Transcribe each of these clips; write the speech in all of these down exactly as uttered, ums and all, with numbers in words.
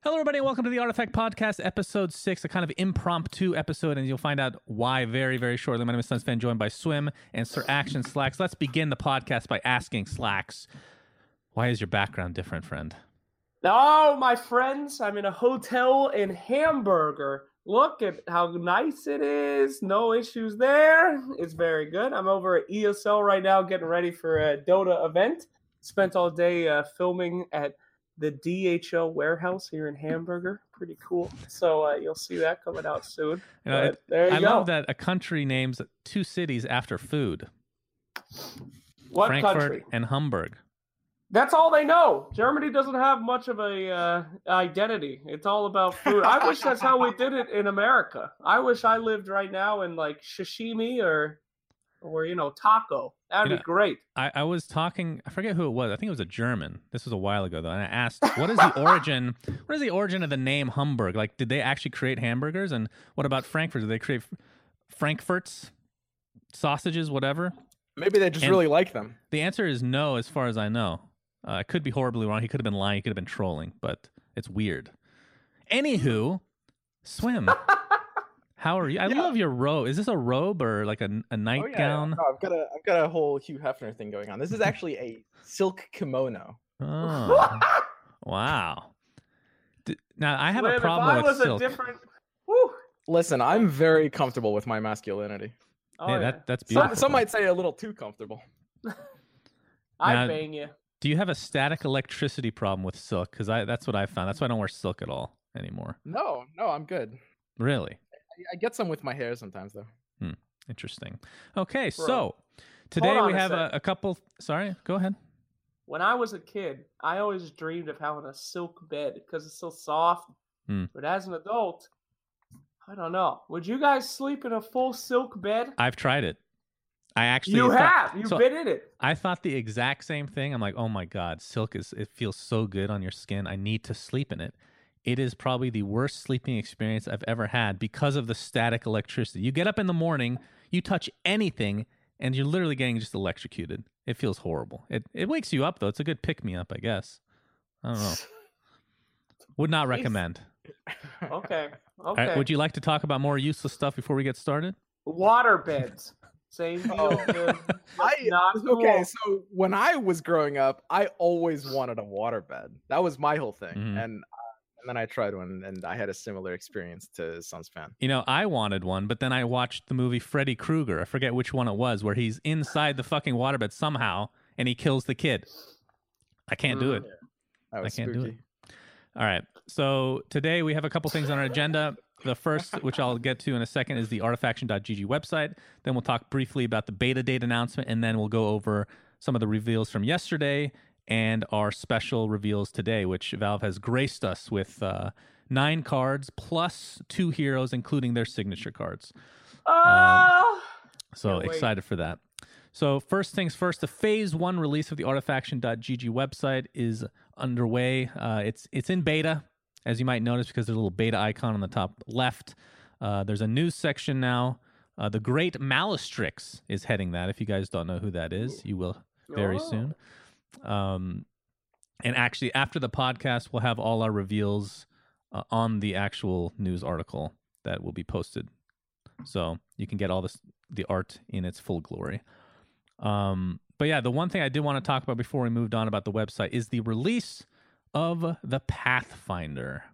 Hello, everybody, and welcome to the Artifact Podcast, episode six, a kind of impromptu episode, and you'll find out why very, very shortly. My name is SunsFan, joined by Swim and Sir Action Slacks. Let's begin the podcast by asking Slacks, why is your background different, friend? Oh, my friends, I'm in a hotel in Hamburger. Look at how nice it is. No issues there. It's very good. I'm over at E S L right now getting ready for a Dota event. Spent all day uh, filming at the D H L warehouse here in Hamburger. Pretty cool. So uh, you'll see that coming out soon. You know, it, there you I go. love that a country names two cities after food. What Frankfurt country? and Hamburg. That's all they know. Germany doesn't have much of a uh, identity. It's all about food. I wish that's how we did it in America. I wish I lived right now in like sashimi or, or you know, taco. That'd You be know, great. I, I was talking, I forget who it was. I think it was a German. This was a while ago, though. And I asked, what is the origin, what is the origin of the name Hamburg? Like, did they actually create hamburgers? And what about Frankfurt? Did they create Frankfurts, sausages, whatever? Maybe they just And really like them. The answer is no, as far as I know. Uh, I could be horribly wrong. He could have been lying. He could have been trolling, but it's weird. Anywho, Swim. How are you? I Yeah. love your robe. Is this a robe or like a, a Oh, nightgown? yeah, yeah. No, I've got a I've got a whole Hugh Hefner thing going on. This is actually a silk kimono. Oh, wow. D- Now, I have Liv, a problem if I with was silk. a different... Whew. Listen, I'm very comfortable with my masculinity. Oh, yeah, yeah. that, that's Some, beautiful. some might say a little too comfortable. I'd Now- bang you. Do you have a static electricity problem with silk? Because I that's what I found. That's why I don't wear silk at all anymore. No, no, I'm good. Really? I, I get some with my hair sometimes, though. Interesting. Okay, Bro. so today on we a have a, sec. a couple. Sorry, go ahead. When I was a kid, I always dreamed of having a silk bed because it's so soft. Hmm. But as an adult, I don't know. Would you guys sleep in a full silk bed? I've tried it. I actually You thought- have. You've so been in it. I thought the exact same thing. I'm like, oh my god, silk is it feels so good on your skin. I need to sleep in it. It is probably the worst sleeping experience I've ever had because of the static electricity. You get up in the morning, you touch anything, and you're literally getting just electrocuted. It feels horrible. It it wakes you up though. It's a good pick me up, I guess. I don't know. Would not recommend. Okay. All Okay. right, would you like to talk about more useless stuff before we get started? Water beds. Same deal. Oh. dude. I Not okay. cool. So when I was growing up, I always wanted a waterbed. That was my whole thing, Mhm. and uh, and then I tried one, and I had a similar experience to SunsFan. You know, I wanted one, but then I watched the movie Freddy Krueger. I forget which one it was, where he's inside the fucking waterbed somehow and he kills the kid. I can't do it. That was I can't do spooky. it. All right. So today we have a couple things on our agenda. The first, which I'll get to in a second, is the artifaction dot g g website. Then we'll talk briefly about the beta date announcement, and then we'll go over some of the reveals from yesterday and our special reveals today, which Valve has graced us with uh, nine cards plus two heroes, including their signature cards. Oh! So Can't wait. excited for that. So first things first, the phase one release of the artifaction dot g g website is underway. Uh, it's it's in beta, as you might notice, because there's a little beta icon on the top left. Uh, there's a news section now. Uh, the Great Malastrix is heading that. If you guys don't know who that is, you will very Oh. soon. Um, and actually, after the podcast, we'll have all our reveals uh, on the actual news article that will be posted. So you can get all this the art in its full glory. Um, but yeah, the one thing I did want to talk about before we moved on about the website is the release of the Pathfinder.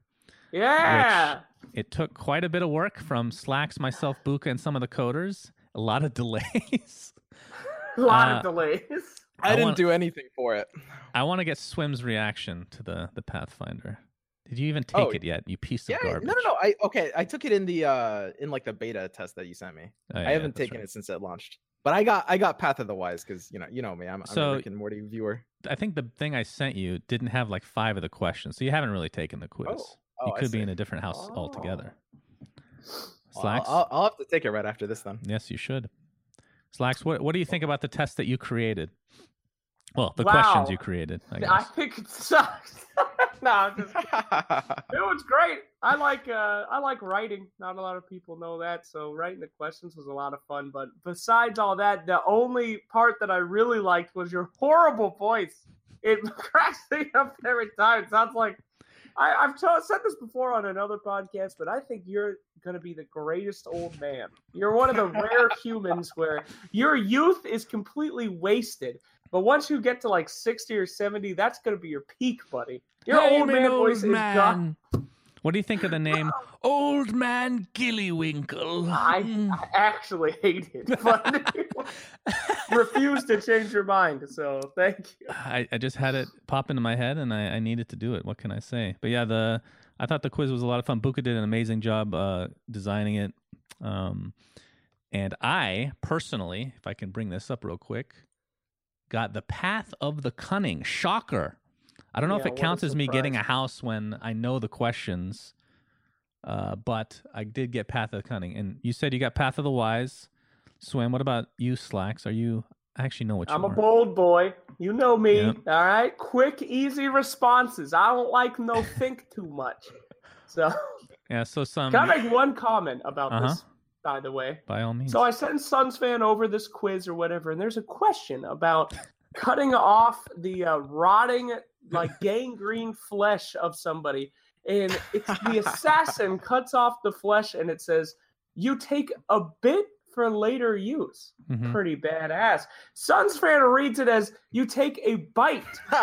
Yeah. It took quite a bit of work from Slacks, myself, Buka, and some of the coders. A lot of delays. A lot uh, of delays. I, I didn't want- do anything for it. I want to get Swim's reaction to the, the Pathfinder. Did you even take Oh, it yet, you piece of Yeah, garbage? no, no, no. I okay. I took it in the uh in like the beta test that you sent me. Oh, yeah, I haven't that's taken right. it since it launched, but I got I got Path of the Wise because you know you know me. I'm, I'm So- a Rick and Morty viewer. I think the thing I sent you didn't have like five of the questions, so you haven't really taken the quiz. Oh, oh, you I could be see. in a different house Oh. altogether. Well, Slacks? I'll, I'll have to take it right after this then. Yes, you should. Slacks, what what do you think about the test that you created? Well, the Wow. questions you created, I I guess. think it sucks. no, I'm just it was great. I like uh, I like writing. Not a lot of people know that, so writing the questions was a lot of fun. But besides all that, the only part that I really liked was your horrible voice. It cracks me up every time. It sounds like I, I've t- said this before on another podcast, but I think you're going to be the greatest old man. You're one of the rare humans where your youth is completely wasted. But once you get to like sixty or seventy, that's going to be your peak, buddy. Your Hey, old my man old voice is man. gone. What do you think of the name Old Man Gillywinkle? I, I actually hate it, but refuse to change your mind. So thank you. I, I just had it pop into my head, and I, I needed to do it. What can I say? But yeah, the I thought the quiz was a lot of fun. Buka did an amazing job uh, designing it. Um, and I, personally, if I can bring this up real quick, got the Path of the Cunning. Shocker. I don't know Yeah, if it what a counts as me getting a surprise. house when I know the questions, uh, but I did get Path of the Cunning. And you said you got Path of the Wise. Swim, what about you, Slacks? Are you... I actually know what you I'm a are. bold boy. You know me. Yep. All right. Quick, easy responses. I don't like no think too much. So Yeah, so some... can I make one comment about Uh-huh. this, by the way? By all means. So I sent Suns fan over this quiz or whatever, and there's a question about cutting off the uh, rotting, like gangrene flesh of somebody. And it's the assassin cuts off the flesh, and it says, you take a bit for later use. Mhm. Pretty badass. Suns fan reads it as, you take a bite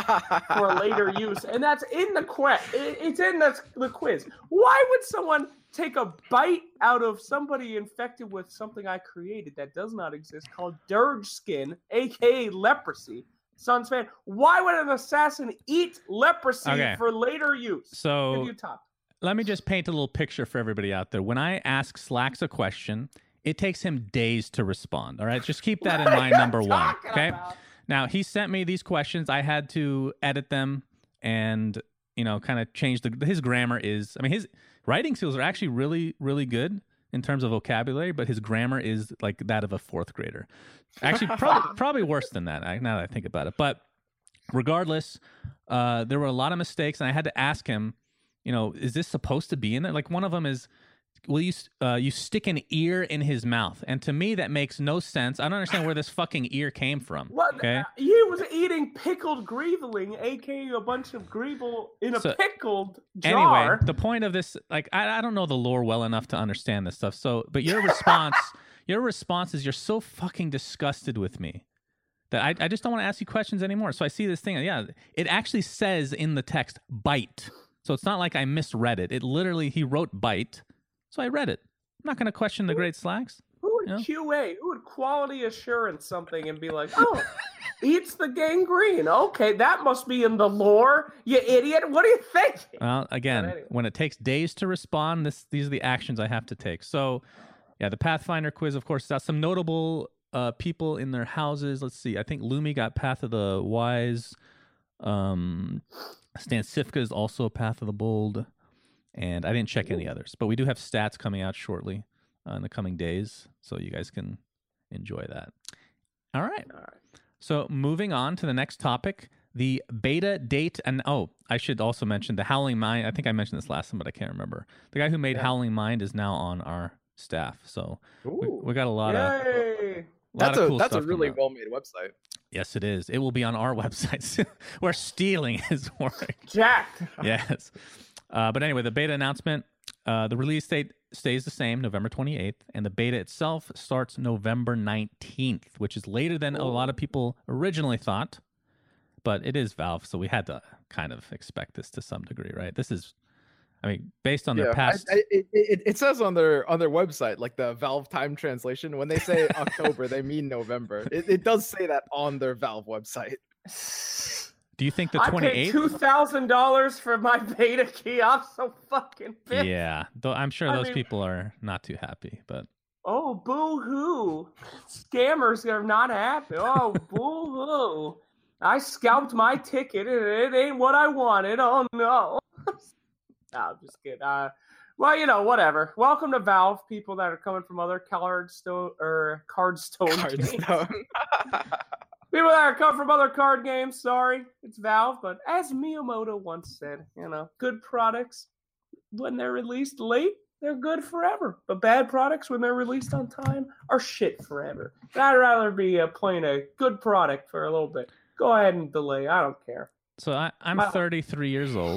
for later use, and that's in the quiz. It's in the, the quiz. Why would someone take a bite out of somebody infected with something I created that does not exist called dirge skin, aka leprosy? Suns fan, why would an assassin eat leprosy Okay. for later use? So... Have you talked? Let me just paint a little picture for everybody out there. When I ask Slacks a question, it takes him days to respond. All right, just keep that in What are mind. you Number one. talking Okay. about? Now he sent me these questions. I had to edit them and you know kind of change the. His grammar is. I mean, his writing skills are actually really, really good in terms of vocabulary, but his grammar is like that of a fourth grader. Actually, probably probably worse than that. I- Now that I think about it, but regardless, uh, there were a lot of mistakes, and I had to ask him. You know, is this supposed to be in there? Like one of them is, will you uh, you stick an ear in his mouth? And to me, that makes no sense. I don't understand where this fucking ear came from. What? Okay. He was eating pickled greveling, aka a bunch of grevel in a So, pickled Anyway, jar. the point of this, like, I, I don't know the lore well enough to understand this stuff. So, but your response, your response is you're so fucking disgusted with me that I, I just don't want to ask you questions anymore. So I see this thing. Yeah, it actually says in the text bite. So it's not like I misread it. It literally, he wrote bite. So I read it. I'm not going to question the great Slacks. Who would Yeah. Q A? Who would quality assurance something and be like, oh, eats the gangrene. Okay, that must be in the lore, you idiot. What do you think? Well, again, But anyway. when it takes days to respond, this these are the actions I have to take. So, yeah, the Pathfinder quiz, of course, got some notable uh, people in their houses. Let's see. I think Lumi got Path of the Wise. Um, Stan Sifka is also Path of the Bold. And I didn't check any others. But we do have stats coming out shortly uh, in the coming days. So you guys can enjoy that. All right. All right. So moving on to the next topic, the beta date. And oh, I should also mention the Howling Mind. I think I mentioned this last time, but I can't remember. The guy who made Yeah. Howling Mind is now on our staff. So we, Ooh. we got a lot of Yay. lot That's of a cool that's a stuff really coming out. well made website. Yes, it is. It will be on our website soon. We're stealing his work. Jacked. Yes. Uh, but anyway, the beta announcement, uh, the release date stays the same, November twenty-eighth, and the beta itself starts November nineteenth, which is later than a lot of people originally thought. But it is Valve, so we had to kind of expect this to some degree, right? This is, I mean, based on their Yeah, I- past. I- it, it, it says on their on their website, like the Valve time translation, when they say October, they mean November. It, it does say that on their Valve website. Do you think the I paid twenty-eighth? two thousand dollars for my beta key. I'm so fucking pissed. Yeah, though I'm sure I those mean- people are not too happy, but Oh, boo hoo. Scammers are not happy. Oh, boo hoo. I scalped my ticket and it ain't what I wanted. Oh, no. no, I'm just kidding. Uh, well, you know, whatever. Welcome to Valve, people that are coming from other cardstone or cardstone games. Cardstone. People that are coming from other card games. Sorry, it's Valve. But as Miyamoto once said, you know, good products when they're released late, they're good forever. But bad products when they're released on time are shit forever. And I'd rather be uh, playing a good product for a little bit. Go ahead and delay. I don't care. so I, I'm Wow. thirty-three years old.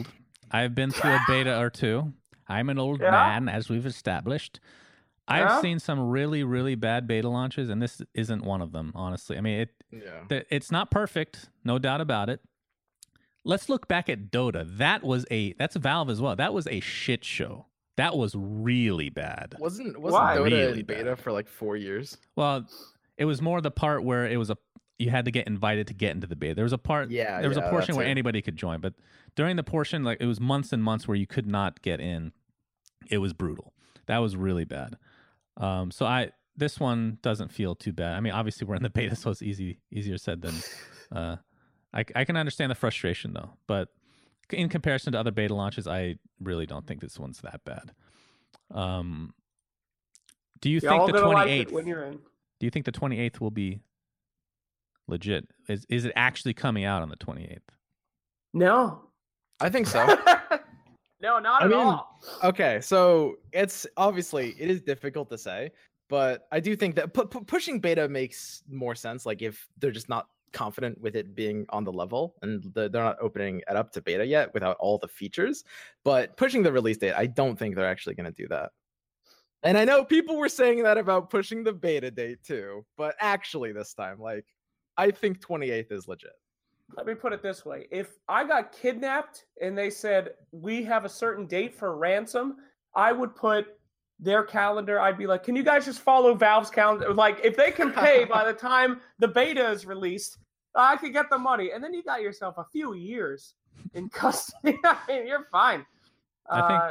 I've been through a beta or two. I'm an old Yeah? man, as we've established. I've Yeah? seen some really, really bad beta launches, and this isn't one of them, honestly. I mean, it Yeah. th- it's not perfect, no doubt about it. Let's look back at Dota. That was a that's Valve as well. That was a shit show. That was really bad. Wasn't wasn't Why? Dota Really in beta bad. for like four years? Well, it was more the part where it was a you had to get invited to get into the beta. There was a part Yeah, there was yeah, a portion that's where it. anybody could join, but during the portion like it was months and months where you could not get in. It was brutal. That was really bad. Um, so I this one doesn't feel too bad. I mean, obviously we're in the beta, so it's easy easier said than. Uh, I I can understand the frustration though, but in comparison to other beta launches, I really don't think this one's that bad. Um, do you Y'all think the gonna like twenty-eighth? it when you're in. Do you think the twenty-eighth will be legit? Is is it actually coming out on the twenty-eighth? No. I think so. No, not I at mean, all. Okay, so it's obviously it is difficult to say, but I do think that pu- pu- pushing beta makes more sense. Like if they're just not confident with it being on the level and the, they're not opening it up to beta yet without all the features, but pushing the release date, I don't think they're actually going to do that. And I know people were saying that about pushing the beta date too, but actually this time, like I think twenty-eighth is legit. Let me put it this way. If I got kidnapped and they said, we have a certain date for ransom, I would put their calendar. I'd be like, can you guys just follow Valve's calendar? Like, if they can pay by the time the beta is released, I could get the money. And then you got yourself a few years in custody. I mean, you're fine. I think- Uh,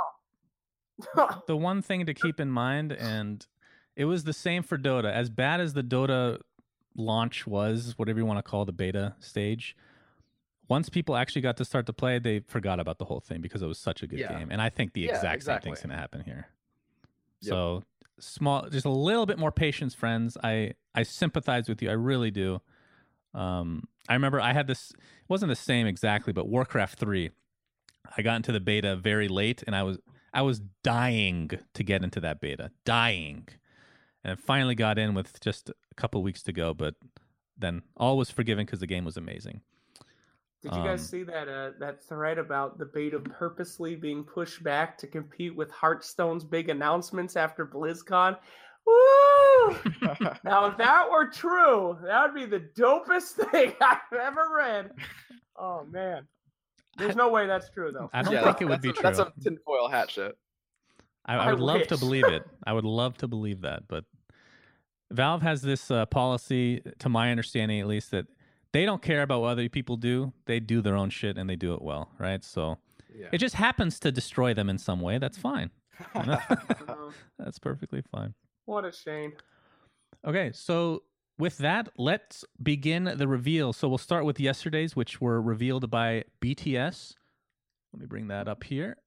no. The one thing to keep in mind, and it was the same for Dota. As bad as the Dota launch was, whatever you want to call the beta stage, once people actually got to start to play, they forgot about the whole thing because it was such a good Yeah. game. And I think the Yeah, exact exactly. same thing's going to happen here. Yep. So small, just a little bit more patience, friends. I I sympathize with you. I really do. Um, I remember I had this. It wasn't the same exactly, but Warcraft three. I got into the beta very late, and I was I was dying to get into that beta, dying, and I finally got in with just a couple weeks to go. But then all was forgiven because the game was amazing. Did you guys Um, see that uh, that thread about the beta purposely being pushed back to compete with Hearthstone's big announcements after BlizzCon? Woo! Now, if that were true, that would be the dopest thing I've ever read. Oh man, there's no way that's true though. I don't Yeah, think it would be that's true. a, that's a tinfoil hat shit. I, I I would love to wish. believe it. I would love to believe that, but Valve has this uh, policy, to my understanding at least, that they don't care about what other people do. They do their own shit and they do it well, right? So Yeah. it just happens to destroy them in some way. That's fine. Oh, That's perfectly fine. what a shame. Okay, so with that, let's begin the reveal. So we'll start with yesterday's, which were revealed by B T S. Let me bring that up here.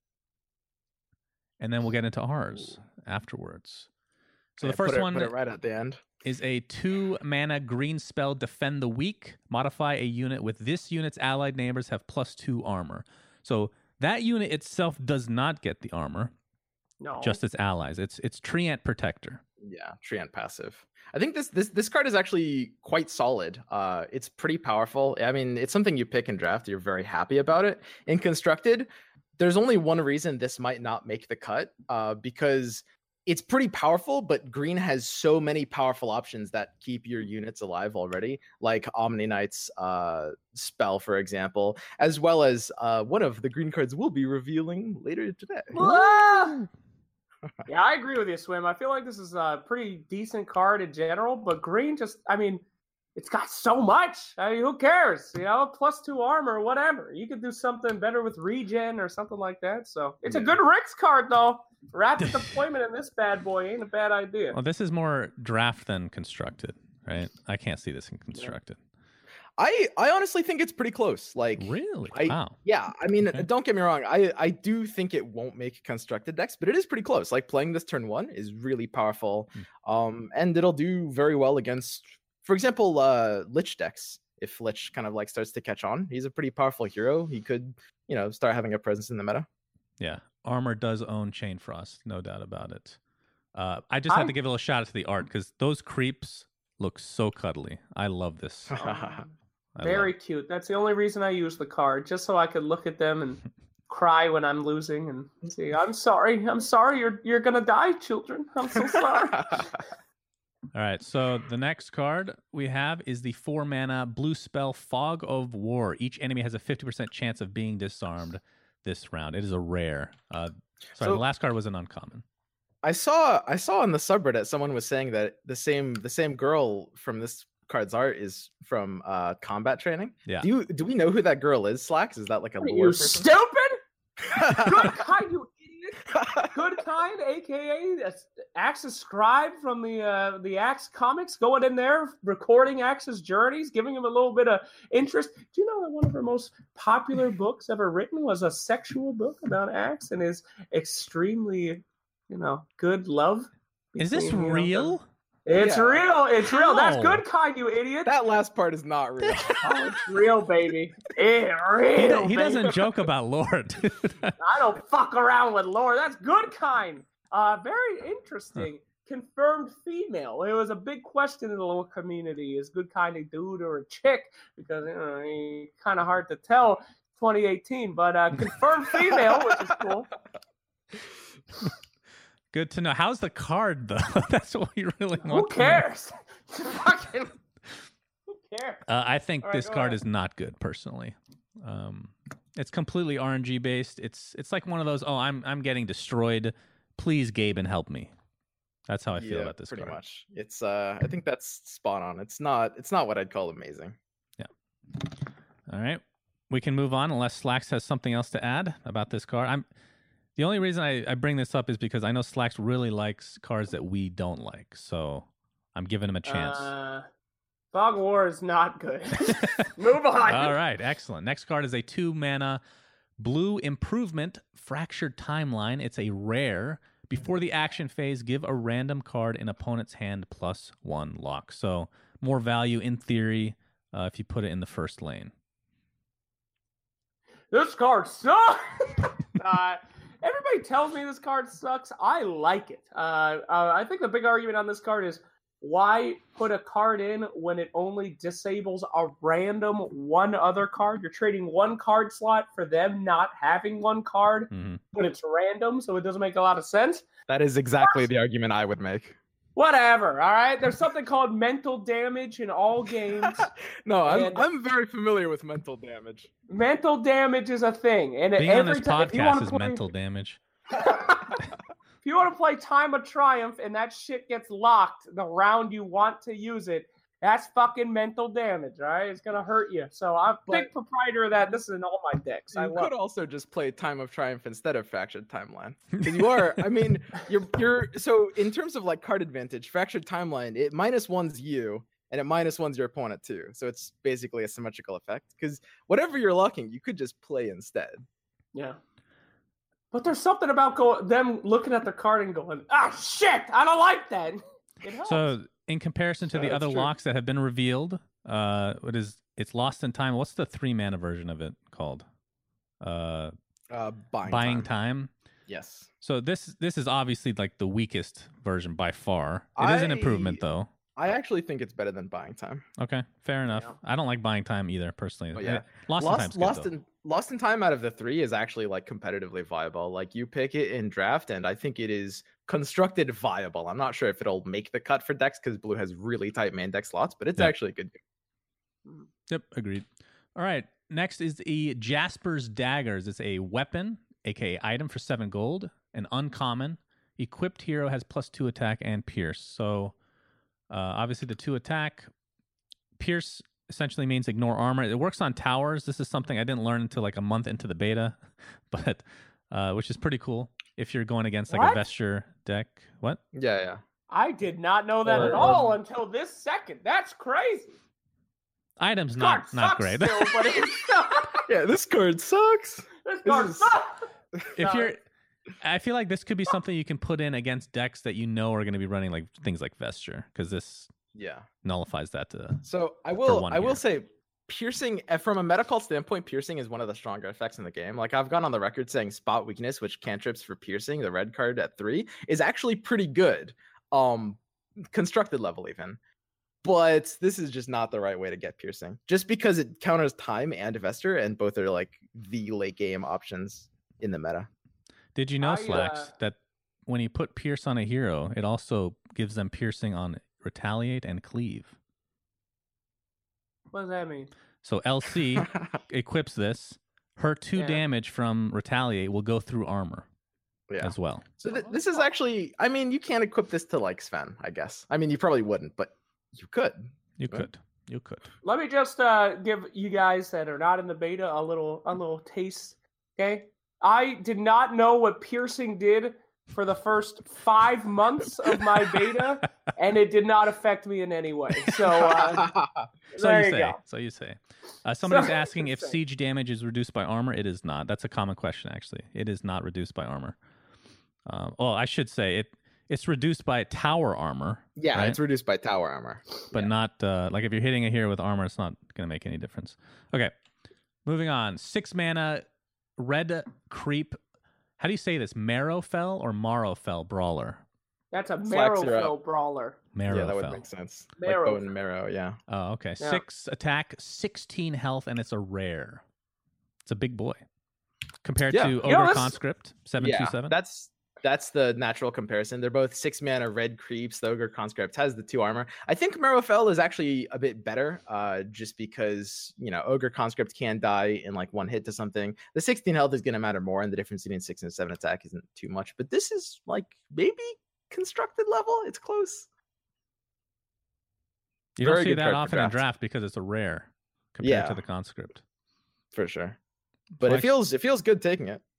And then we'll get into ours afterwards. So Yeah, the first put it, one put it right at the end. is a two mana green spell, Defend the Weak. Modify a unit with this unit's allied neighbors have plus two armor. So that unit itself does not get the armor, No, just its allies. It's it's Treant Protector. Yeah, Treant passive. I think this this this card is actually quite solid. Uh, it's pretty powerful. I mean, it's something you pick and draft. You're very happy about it. In constructed, there's only one reason this might not make the cut. Uh, because it's pretty powerful, but green has so many powerful options that keep your units alive already, like Omni Knight's uh, spell, for example, as well as uh, one of the green cards we'll be revealing later today. Ah! Yeah, I agree with you, Swim. I feel like this is a pretty decent card in general, but green just, I mean, it's got so much. I mean, who cares? You know, plus two armor, whatever. You could do something better with regen or something like that. So it's a Yeah. good Rix card, though. Rapid deployment in this bad boy ain't a bad idea. Well, this is more draft than constructed, right? I can't see this in constructed. I I honestly think it's pretty close. Like Really? I- Wow. Yeah, I mean, Okay. don't get me wrong. I I do think it won't make constructed decks, but it is pretty close. Like playing this turn one is really powerful, um, and it'll do very well against, for example, uh, Lich decks. If Lich kind of like starts to catch on, he's a pretty powerful hero. He could, you know, start having a presence in the meta. Yeah. Armor does own Chain Frost, no doubt about it. Uh, I just had I- to give a little shout out to the art because those creeps look so cuddly. I love this. Um, I very love cute. That's the only reason I use the card, just so I could look at them and cry when I'm losing and say, "I'm sorry, I'm sorry, you're you're gonna die, children. I'm so sorry." All right, so the next card we have is the four mana blue spell Fog of War. Each enemy has a fifty percent chance of being disarmed this round. It is a rare. Uh, sorry, So- the last card was an uncommon. I saw I saw on the subreddit someone was saying that the same the same girl from this card's art is from uh combat training. Yeah. Do you do we know who that girl is, Slacks? Is that like a Are lore you person? stupid? Good kind, you idiot. Good kind, aka Axe's scribe from the uh, the Axe comics, going in there, recording Axe's journeys, giving him a little bit of interest. Do you know that one of her most popular books ever written was a sexual book about Axe and his extremely, you know, good love? Is this between, you know, real? It's Yeah. real. It's real. That's How? good kind, you idiot. That last part is not real. Oh, it's real, baby. It's He, real. do- he baby. doesn't joke about lore, dude. I don't fuck around with lore. That's good kind. Uh, very interesting. Confirmed female. It was a big question in the little community. Is good kind a dude or a chick? Because you know, kind of hard to tell. twenty eighteen, but uh, confirmed female, which is cool. Good to know. How's the card, though? That's what we really Who want to know. cares? Fucking. Who cares? Uh, I think All right, this go card ahead. is not good, personally. Um, it's completely R N G based. It's it's like one of those. Oh, I'm I'm getting destroyed. Please, Gabe, and help me. That's how I feel Yeah, about this pretty card. much. It's uh I think that's spot on. It's not it's not what I'd call amazing. All right, we can move on unless Slacks has something else to add about this card. I'm the only reason I, I bring this up is because I know Slacks really likes cards that we don't like, so I'm giving him a chance. Uh, Fog War is not good. Move on. All right, excellent. Next card is a two mana blue improvement fractured timeline. It's a rare. Before the action phase, give a random card in opponent's hand plus one lock. So more value in theory uh, if you put it in the first lane. This card sucks. uh, everybody tells me this card sucks. I like it. Uh, uh, I think the big argument on this card is why put a card in when it only disables a random one other card? You're trading one card slot for them not having one card, hmm but it's random, so it doesn't make a lot of sense. That is exactly the argument I would make. Whatever, all right? There's something called mental damage in all games. No, I'm And- I'm very familiar with mental damage. Mental damage is a thing. And Being on every this time, if you wanna podcast is play- mental damage. If you want to play Time of Triumph and that shit gets locked the round you want to use it, that's fucking mental damage, all right? It's going to hurt you. So I'm a big But- proprietor of that. This is in all my decks. I You love could it. also just play Time of Triumph instead of Fractured Timeline. Because you are, I mean, you're you're so in terms of like card advantage, Fractured Timeline, it minus one's you and it minus one's your opponent too. So it's basically a symmetrical effect. Because whatever you're locking, you could just play instead. Yeah. But there's something about go- them looking at the card and going, ah, shit, I don't like that. It helps. So in comparison to Yeah, the that's other true. locks that have been revealed, uh, what is it's Lost in Time? What's the three mana version of it called? Uh, Uh, buying, Buying time. Time. Yes. So this this is obviously like the weakest version by far. It is an improvement I- though. I actually think it's better than Buying Time. Okay, fair enough. Yeah. I don't like Buying Time either personally. But yeah, Lost, in Time's Lost, good, Lost though. in Lost in Time out of the three is actually like competitively viable. Like you pick it in draft, and I think it is constructed viable. I'm not sure if it'll make the cut for decks because Blue has really tight main deck slots, but it's Yeah. actually a good. Yep, agreed. All right, next is the Jasper's Daggers. It's a weapon, aka item for seven gold, an uncommon. Equipped hero has plus two attack and pierce. So uh, obviously the two attack. Pierce essentially means ignore armor. It works on towers. This is something I didn't learn until like a month into the beta, but uh, which is pretty cool if you're going against like What? a Vesture deck. What? Yeah, yeah. I did not know that Or- at all until this second. That's crazy. Items This not card not sucks great. Still, but it's Yeah, this card sucks. this card is- sucks. if No, you're I feel like this could be something you can put in against decks that you know are going to be running like things like Vesture, because this Yeah. nullifies that to So I will one I will here. say piercing eh, from a medical standpoint, piercing is one of the stronger effects in the game. Like I've gone on the record saying spot weakness, which cantrips for piercing, the red card at three, is actually pretty good. Um constructed level even. But this is just not the right way to get piercing. Just because it counters time and Vesture, and both are like the late game options in the meta. Did you know, I, Slacks, uh, that when you put Pierce on a hero, it also gives them piercing on Retaliate and Cleave? What does that mean? So L C equips this. Her two Yeah. damage from Retaliate will go through armor Yeah. as well. So th- this is actually, I mean, you can't equip this to like Sven, I guess. I mean, you probably wouldn't, but you could. You Right. could. You could. Let me just uh, give you guys that are not in the beta a little a little taste. Okay, I did not know what piercing did for the first five months of my beta, and it did not affect me in any way. So uh, So there you you say. go. So you say. Uh, somebody's So- asking if so- siege damage is reduced by armor. It is not. That's a common question, actually. It is not reduced by armor. Um, well, I should say it. It's reduced by tower armor. Yeah, right? it's reduced by tower armor. but not uh, like if you're hitting a hero with armor, it's not going to make any difference. Okay, moving on. Six mana, red creep. How do you say this? Marrowfell or Marrowfell brawler? That's a Slacks are Marrowfell brawler. Marrowfell. Yeah, that would make sense. Marrow. Like bone and marrow, yeah. Oh, okay. Yeah. Six attack, sixteen health, and it's a rare. It's a big boy compared Yeah. to You Ogre know, this- Conscript seven two Yeah, seven. that's that's the natural comparison. They're both six mana red creeps. The Ogre Conscript has the two armor. I think Marrowfell is actually a bit better, uh, just because you know Ogre Conscript can die in like one hit to something. The sixteen health is going to matter more, and the difference between six and seven attack isn't too much. But this is like maybe constructed level. It's close. You don't very see good that card for often in draft. draft because it's a rare compared Yeah. to the Conscript. For sure. But Flex- it feels it feels good taking it.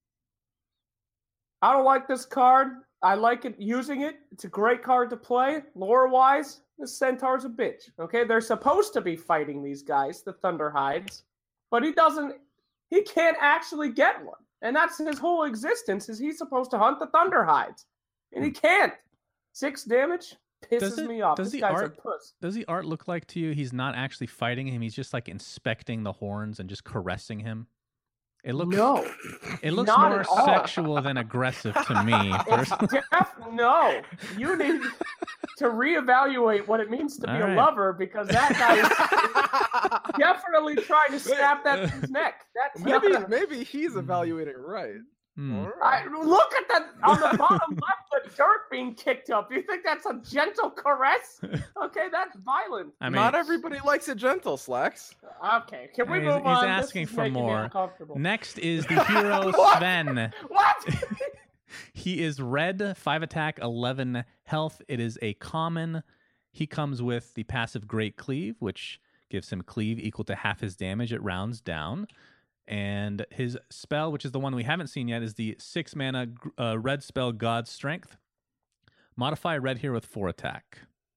I don't like this card. I like it using it. It's a great card to play. Lore wise, this Centaur's a bitch. Okay, they're supposed to be fighting these guys, the Thunderhides, but he doesn't. He can't actually get one, and that's his whole existence. Is he's supposed to hunt the Thunderhides, and he can't. Six damage pisses Does it- me off. does This the guy's art- a puss. Does the art look like to you he's not actually fighting him? He's just like inspecting the horns and just caressing him. It looks No, It looks not more at all. sexual than aggressive to me. it's personally. def- no. You need to reevaluate what it means to be All a right. lover because that guy is definitely trying to snap that dude's neck. That's maybe definitely- maybe he's evaluating right. Hmm. I, look at that on the bottom left, the dirt being kicked up. You think that's a gentle caress? Okay, that's violent. I mean, Not everybody likes a gentle, Slacks. Okay, can we He's- move he's on? asking this is for making me more. uncomfortable. next is the hero What? Sven. What? He is red, five attack, eleven health. It is a common. He comes with the passive Great Cleave, which gives him cleave equal to half his damage. It rounds down. And his spell, which is the one we haven't seen yet, is the six mana gr- uh, red spell God's Strength. Modify red here with four attack.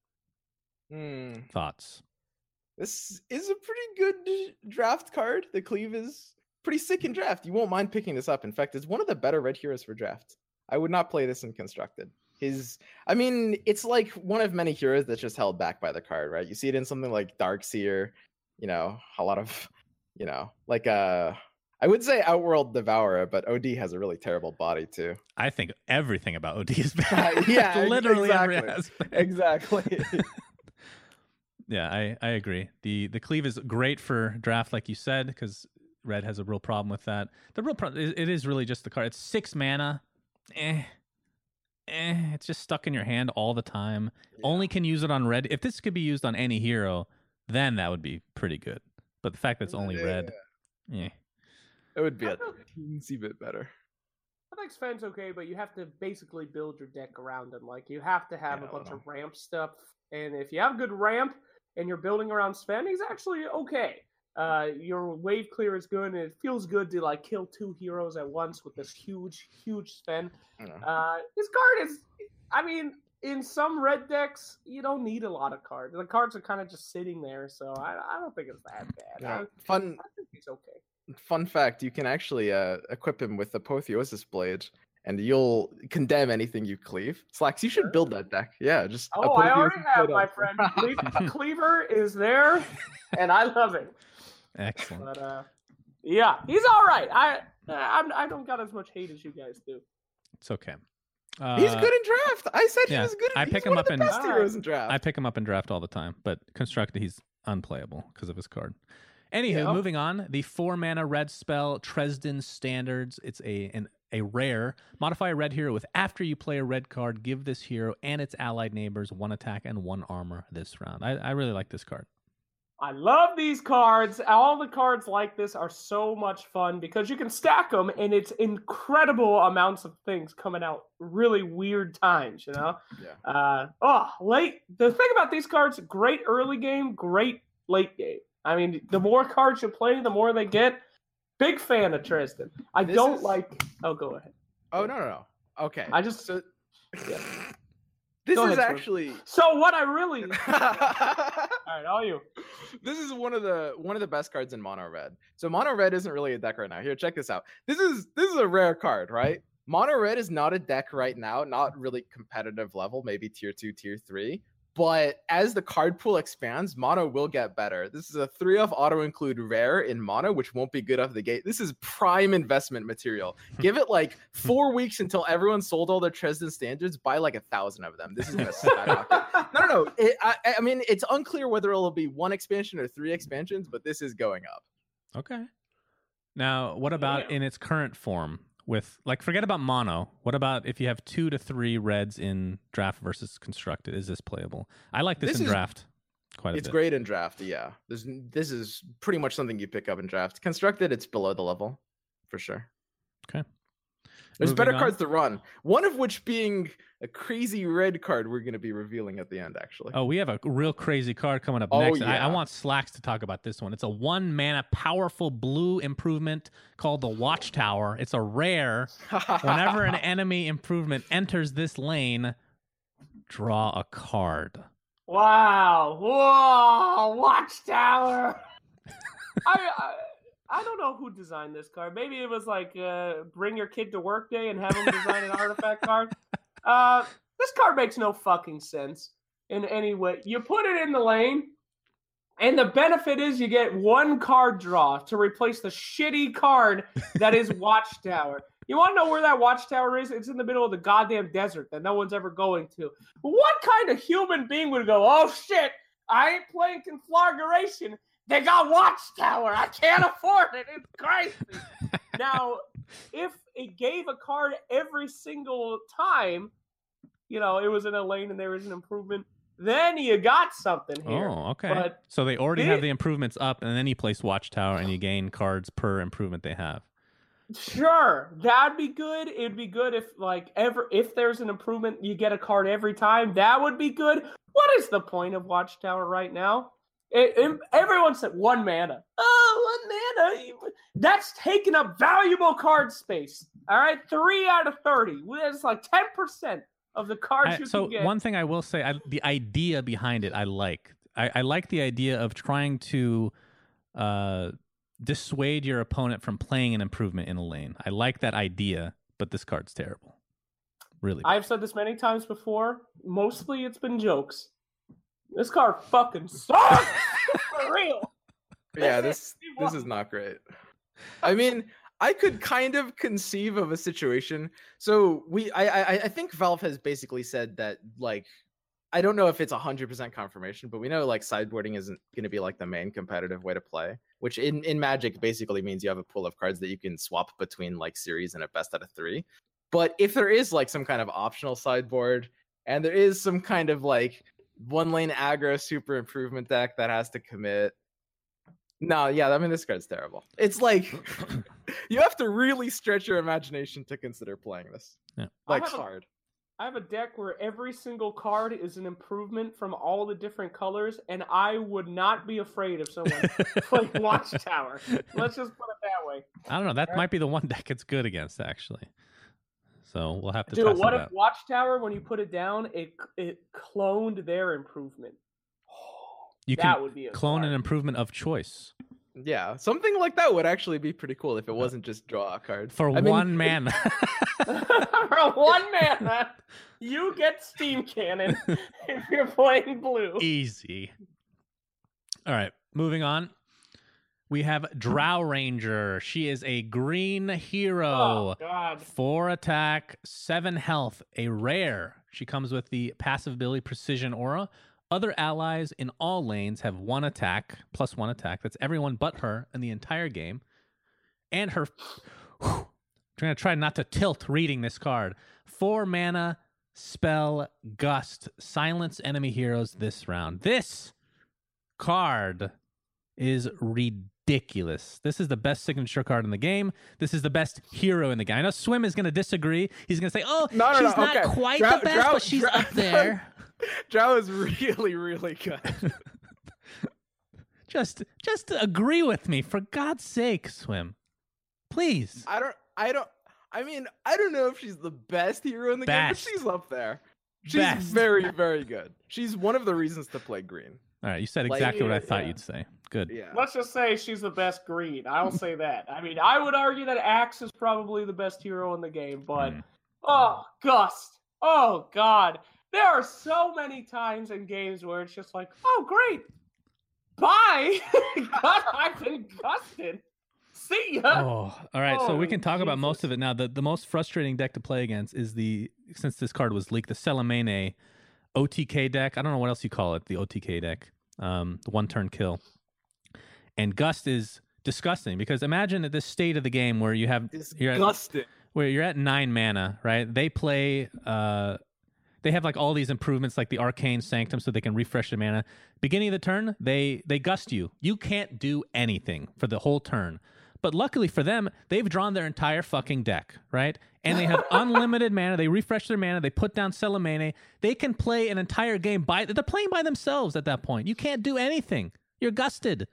Hmm. Thoughts? This is a pretty good draft card. The cleave is pretty sick in draft. You won't mind picking this up. In fact, it's one of the better red heroes for draft. I would not play this in constructed. His, I mean, it's like one of many heroes that's just held back by the card, right? You see it in something like Darkseer, you know, a lot of, you know, like uh I would say Outworld Devourer, but O D has a really terrible body too. I think everything about O D is bad. Yeah, ex- literally every exactly. aspect. Exactly. Yeah, I, I agree. The the cleave is great for draft, like you said, because red has a real problem with that. The real problem it, it is really just the card. It's six mana. Eh, eh. It's just stuck in your hand all the time. Only can use it on red. If this could be used on any hero, then that would be pretty good. But the fact that it's only red, yeah. It would be I a feel- teensy bit better. I think Sven's okay, but you have to basically build your deck around him. Like, you have to have Yeah, a I bunch don't of ramp stuff. And if you have good ramp and you're building around Sven, he's actually okay. Uh, your wave clear is good, and it feels good to, like, kill two heroes at once with this huge, huge Sven. I don't know. Uh, his card is, I mean, in some red decks, you don't need a lot of cards. The cards are kind of just sitting there, so I, I don't think it's that bad. Yeah. I, Fun I think he's okay. fun fact: you can actually uh, equip him with the Apotheosis Blade, and you'll condemn anything you cleave. Slacks, you should Sure. build that deck. Yeah, just Oh, I already Apotheosis have, Blade my on. friend. Cle- Cleaver is there, and I love it. Excellent. But uh, yeah, he's all right. I I'm, I don't got as much hate as you guys do. It's okay. Uh, He's good in draft. I said yeah, he was good. I he's pick one him of up the in- best Alright. heroes in draft. I pick him up in draft all the time, but constructed he's unplayable because of his card. Anywho, Yeah. moving on. The four mana red spell Tresden Standards. It's a an, a rare. Modify a red hero with after you play a red card, give this hero and its allied neighbors one attack and one armor this round. I, I really like this card. I love these cards. All the cards like this are so much fun because you can stack them and it's incredible amounts of things coming out really weird times, you know? Yeah. Uh, oh, late. The thing about these cards, great early game, great late game. I mean, the more cards you play, the more they get. Big fan of Tristan. I This don't is- like... Oh, go ahead. Oh no no no. Okay. I just... So Yeah. this Go is ahead, Swerve. actually So what I really... All right, all you. this is one of the one of the best cards in mono red. So mono red isn't really a deck right now. Here, check this out. This is this is a rare card, right? Mono red is not a deck right now, not really competitive level, maybe tier two, tier three. But as the card pool expands, mono will get better. This is a three off auto include rare in mono, which won't be good off the gate. This is prime investment material. Give it like four weeks until everyone sold all their Tresden standards. Buy like a thousand of them. This is gonna skyrocket. No, no, no. It, I, I mean, it's unclear whether it'll be one expansion or three expansions, but this is going up. Okay. Now, what about Yeah. in its current form? With like, forget about mono. What about if you have two to three reds in draft versus constructed? Is this playable? I like this, This in is- draft quite a It's bit. great in draft, yeah. This this is pretty much something you pick up in draft. Constructed, it's below the level, for sure. Okay. There's Moving better on. cards to run. One of which being a crazy red card we're going to be revealing at the end, actually. Oh, we have a real crazy card coming up Oh, next. I, I yeah. want Slacks to talk about this one. It's a one mana powerful blue improvement called the Watchtower. It's a rare. Whenever an enemy improvement enters this lane, draw a card. Wow! Whoa! Watchtower. I, I I don't know who designed this card. Maybe it was like uh, bring your kid to work day and have him design an artifact card. Uh, this card makes no fucking sense in any way. You put it in the lane, and the benefit is you get one card draw to replace the shitty card that is Watchtower. You want to know where that Watchtower is? It's in the middle of the goddamn desert that no one's ever going to. What kind of human being would go, oh shit, I ain't playing Conflagration. They got Watchtower. I can't afford it. It's crazy. Now, if it gave a card every single time, you know, it was in a lane and there was an improvement, then you got something here. Oh, okay. But so they already thi- have the improvements up, and then you place Watchtower, and you gain cards per improvement they have. Sure, that'd be good. It'd be good if, like, ever if there's an improvement, you get a card every time. That would be good. What is the point of Watchtower right now? It, it, everyone said one mana. Oh, one mana. You- That's taking up valuable card space. All right, three out of thirty. That's like ten percent of the cards I- you so can get. one thing I will say, I, the idea behind it, I like. I, I like the idea of trying to uh, dissuade your opponent from playing an improvement in a lane. I like that idea, but this card's terrible. Really. I've said this many times before. Mostly, it's been jokes. This card fucking sucks. For real. Yeah, this This this is not great. I mean, I could kind of conceive of a situation. So we, I, I, I think Valve has basically said that, like, I don't know if it's a hundred percent confirmation, but we know like sideboarding isn't going to be like the main competitive way to play. Which in in Magic basically means you have a pool of cards that you can swap between like series and a best out of three. But if there is like some kind of optional sideboard, and there is some kind of like one lane aggro super improvement deck that has to commit. No, yeah, I mean this card's terrible. It's like you have to really stretch your imagination to consider playing this. Yeah. Like I have a- hard. I have a deck where every single card is an improvement from all the different colors, and I would not be afraid of someone playing Watchtower. Let's just put it that way. I don't know. That might be the one deck it's good against, actually. So we'll have to Dude, test what it if out. Watchtower, when you put it down, it it cloned their improvement? You that can would be a clone card. an improvement of choice Yeah, something like that would actually be pretty cool if it wasn't just draw a card. for I mean, one mana. For one mana, you get Steam Cannon if you're playing blue. Easy. All right, moving on. We have Drow Ranger. She is a green hero. Oh, God. Four attack, seven health, a rare. She comes with the passive ability Precision Aura. Other allies in all lanes have one attack, plus one attack. That's everyone but her in the entire game. And her... Whew, I'm going to try not to tilt reading this card. Four mana, spell, Gust. Silence enemy heroes this round. This card is ridiculous. This is the best signature card in the game. This is the best hero in the game. I know Swim is going to disagree. He's going to say, oh, No, no, she's no, not okay. quite Drow- the best, Drow- but she's Drow- up there. Drow is really, really good. just just agree with me, for God's sake, Swim. Please. I don't, I don't, I mean, I don't know if she's the best hero in the game, but Best. she's up there. She's Best. very, very good. She's one of the reasons to play green. All right, you said Like, exactly what I yeah, thought yeah. you'd say. Good. Yeah. Let's just say she's the best green. I'll say that. I mean, I would argue that Axe is probably the best hero in the game, but Mm. oh, Gust. Oh, God. There are so many times in games where it's just like, oh, great. Bye. God, I've been gusted. See ya. Oh, all right. So we Oh, can talk about most Jesus. of it now. The the most frustrating deck to play against is the, since this card was leaked, the Celamene O T K deck. I don't know what else you call it, the O T K deck. Um, the one turn kill. And Gust is disgusting because imagine at this state of the game where you have you're at, Disgusting. where you're at nine mana, right? They play uh they have like all these improvements like the Arcane Sanctum so they can refresh the mana. Beginning of the turn, they they gust you. You can't do anything for the whole turn. But luckily for them, they've drawn their entire fucking deck, right? And they have unlimited mana. They refresh their mana. They put down Celamene. They can play an entire game by... They're playing by themselves at that point. You can't do anything. You're gusted.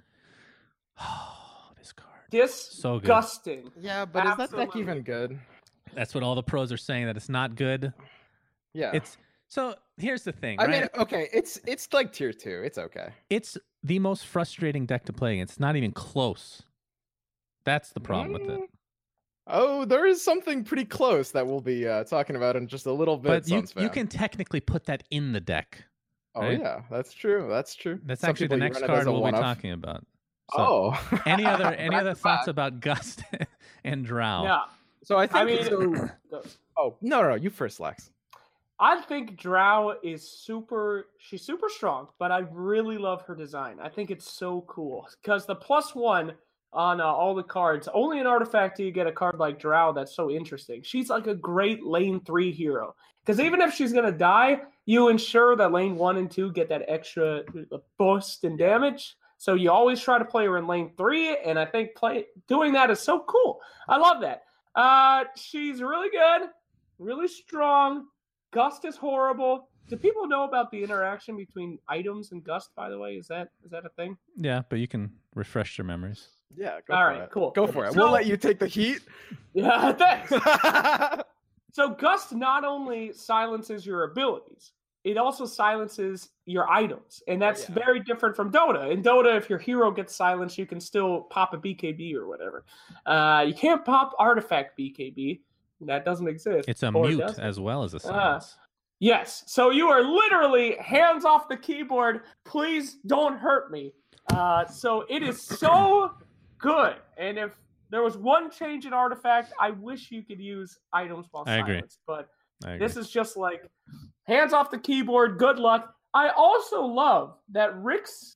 Oh, this card. So good. Disgusting. Yeah, but is that deck Absolutely. even good? That's what all the pros are saying, that it's not good. Yeah. It's... So here's the thing, I right? mean, okay, it's it's like tier two. It's okay. It's the most frustrating deck to play against. It's not even close. That's the problem with it. Mm. Oh, there is something pretty close that we'll be uh, talking about in just a little bit. But you, Suns you fan. can technically put that in the deck. Oh right? yeah, that's true. That's true. That's Some actually the people next run it as card a we'll be one-off. talking about. So, Oh. any other any Back other to thoughts back. about Gust and Drow? Yeah. So I think. I mean, so- oh no, no, no, you first, Lex. I think Drow is super, she's super strong, but I really love her design. I think it's so cool because the plus one on uh, all the cards, only an artifact do you get a card like Drow that's so interesting. She's like a great lane three hero because even if she's going to die, you ensure that lane one and two get that extra boost in damage. So you always try to play her in lane three, and I think play doing that is so cool. I love that. Uh, she's really good, really strong. Gust is horrible. Do people know about the interaction between items and Gust, by the way? Is that is that a thing? Yeah, but you can refresh your memories. Yeah. Go All for right, it. cool. Go for it. So- we'll let you take the heat. Yeah, thanks. So Gust not only silences your abilities, it also silences your items. And that's yeah. very different from Dota. In Dota, if your hero gets silenced, you can still pop a B K B or whatever. Uh, you can't pop artifact B K B. That doesn't exist. It's a Or mute does it? as well as a Ah. silence. Yes. So you are literally hands off the keyboard. Please don't hurt me. Uh, so it is so good. And if there was one change in artifact, I wish you could use items while I agree. silenced. But I agree. this is just like hands off the keyboard. Good luck. I also love that Rix,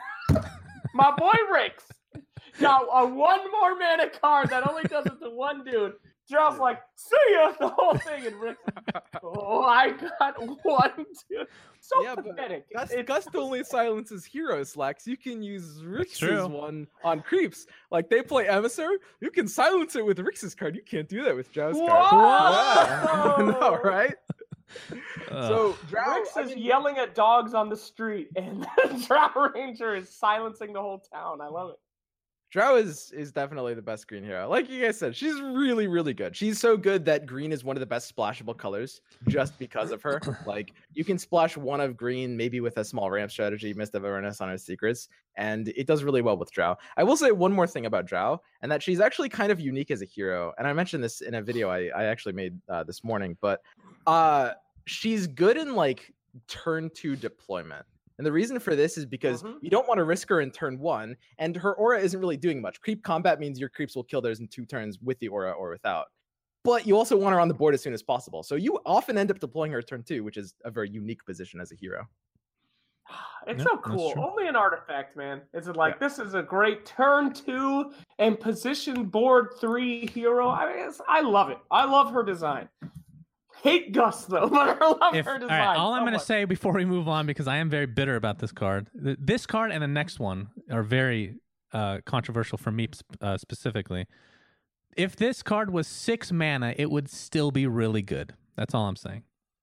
my boy Rix, got a one more mana card that only does it to one dude. Just like, see ya, the whole thing, and Rick, oh, I got one, dude. So Yeah, but pathetic. Gust, It's- Gust only silences heroes, Lex. You can use true. Rix's one on creeps. Like they play Emissary, you can silence it with Rix's card. You can't do that with Drow's card. Yeah. Whoa! No, right? Ugh. So Drow, Rix I is mean, yelling at dogs on the street, and the Drow Ranger is silencing the whole town. I love it. Drow is is definitely the best green hero. Like you guys said, she's really, really good. She's so good that green is one of the best splashable colors just because of her. Like you can splash one of green, maybe with a small ramp strategy, Mist of Avernus on her secrets, and it does really well with Drow. I will say one more thing about Drow, and that she's actually kind of unique as a hero. And I mentioned this in a video I, I actually made uh, this morning, but uh, she's good in like turn two deployment. And the reason for this is because Mhm. you don't want to risk her in turn one, and her aura isn't really doing much. Creep combat means your creeps will kill theirs in two turns with the aura or without. But you also want her on the board as soon as possible. So you often end up deploying her turn two, which is a very unique position as a hero. it's Yeah, so that's cool. true. Only an artifact, man. It's like Yeah. this is a great turn two and position board three hero. I mean, it's, I love it. I love her design. Hate Gus though, but I love If, her all design. right, all so I'm going to much. say before we move on, because I am very bitter about this card. th- This card and the next one are very uh, controversial for me uh, specifically. If this card was six mana, it would still be really good. That's all I'm saying.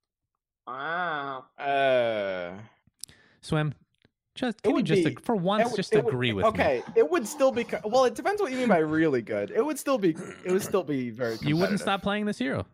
Wow. Uh, Swim, just It can you would just be- ag- for once It would- just it would- agree with me? Okay, it would still be co- well. It depends what you mean by really good. It would still be. It would still be very. You wouldn't competitive. stop playing this hero.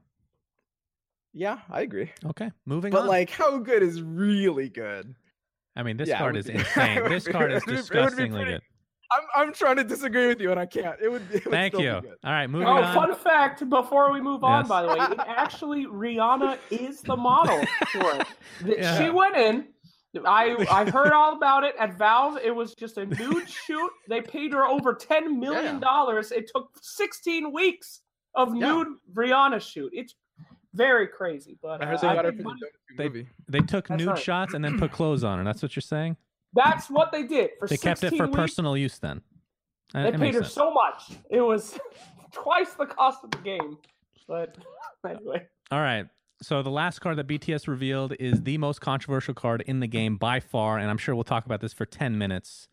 Yeah, I agree. Okay, moving But on. like, how good is really good? I mean, this yeah, it card would is be- insane. it would This be- card is it would be- it would be disgustingly pretty- good. I'm I'm trying to disagree with you, and I can't. It would. It would Thank still you. Be good. All right, moving Oh, on. fun fact before we move on, Yes. by the way, it actually Rihanna is the model for it. Th- Yeah. She went in. I I heard all about it at Valve. It was just a nude shoot. They paid her over ten million dollars. It took sixteen weeks of Yeah. nude Rihanna shoot. It's very crazy. But I heard uh, they I got her think for the money- Dota two They- movie. They took That's nude right. shots and then put clothes on her. That's what you're saying? that's what they did for They kept it sixteen for weeks. personal use then. Uh, They it paid makes her sense. so much. It was twice the cost of the game. But anyway. All right. So the last card that B T S revealed is the most controversial card in the game by far, and I'm sure we'll talk about this for ten minutes.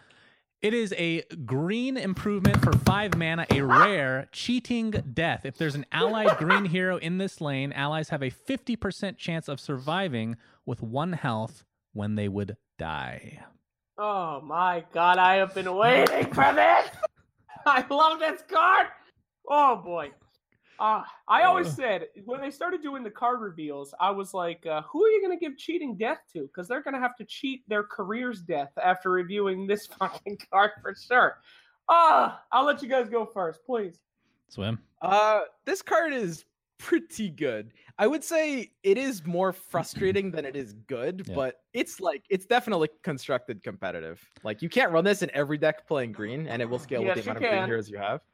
It is a green improvement for five mana, a rare cheating death. If there's an allied green hero in this lane, allies have a fifty percent chance of surviving with one health when they would die. Oh my god, I have been waiting for this! I love this card! Oh boy. Uh, I always said, when they started doing the card reveals, I was like, uh, who are you going to give cheating death to? Because they're going to have to cheat their career's death after reviewing this fucking card for sure. Ah, I'll let you guys go first, please. Swim. Uh, this card is pretty good. I would say it is more frustrating than it is good, Yeah. but it's like it's definitely constructed competitive. Like you can't run this in every deck playing green, and it will scale Yes, with the you amount of green can. heroes you have.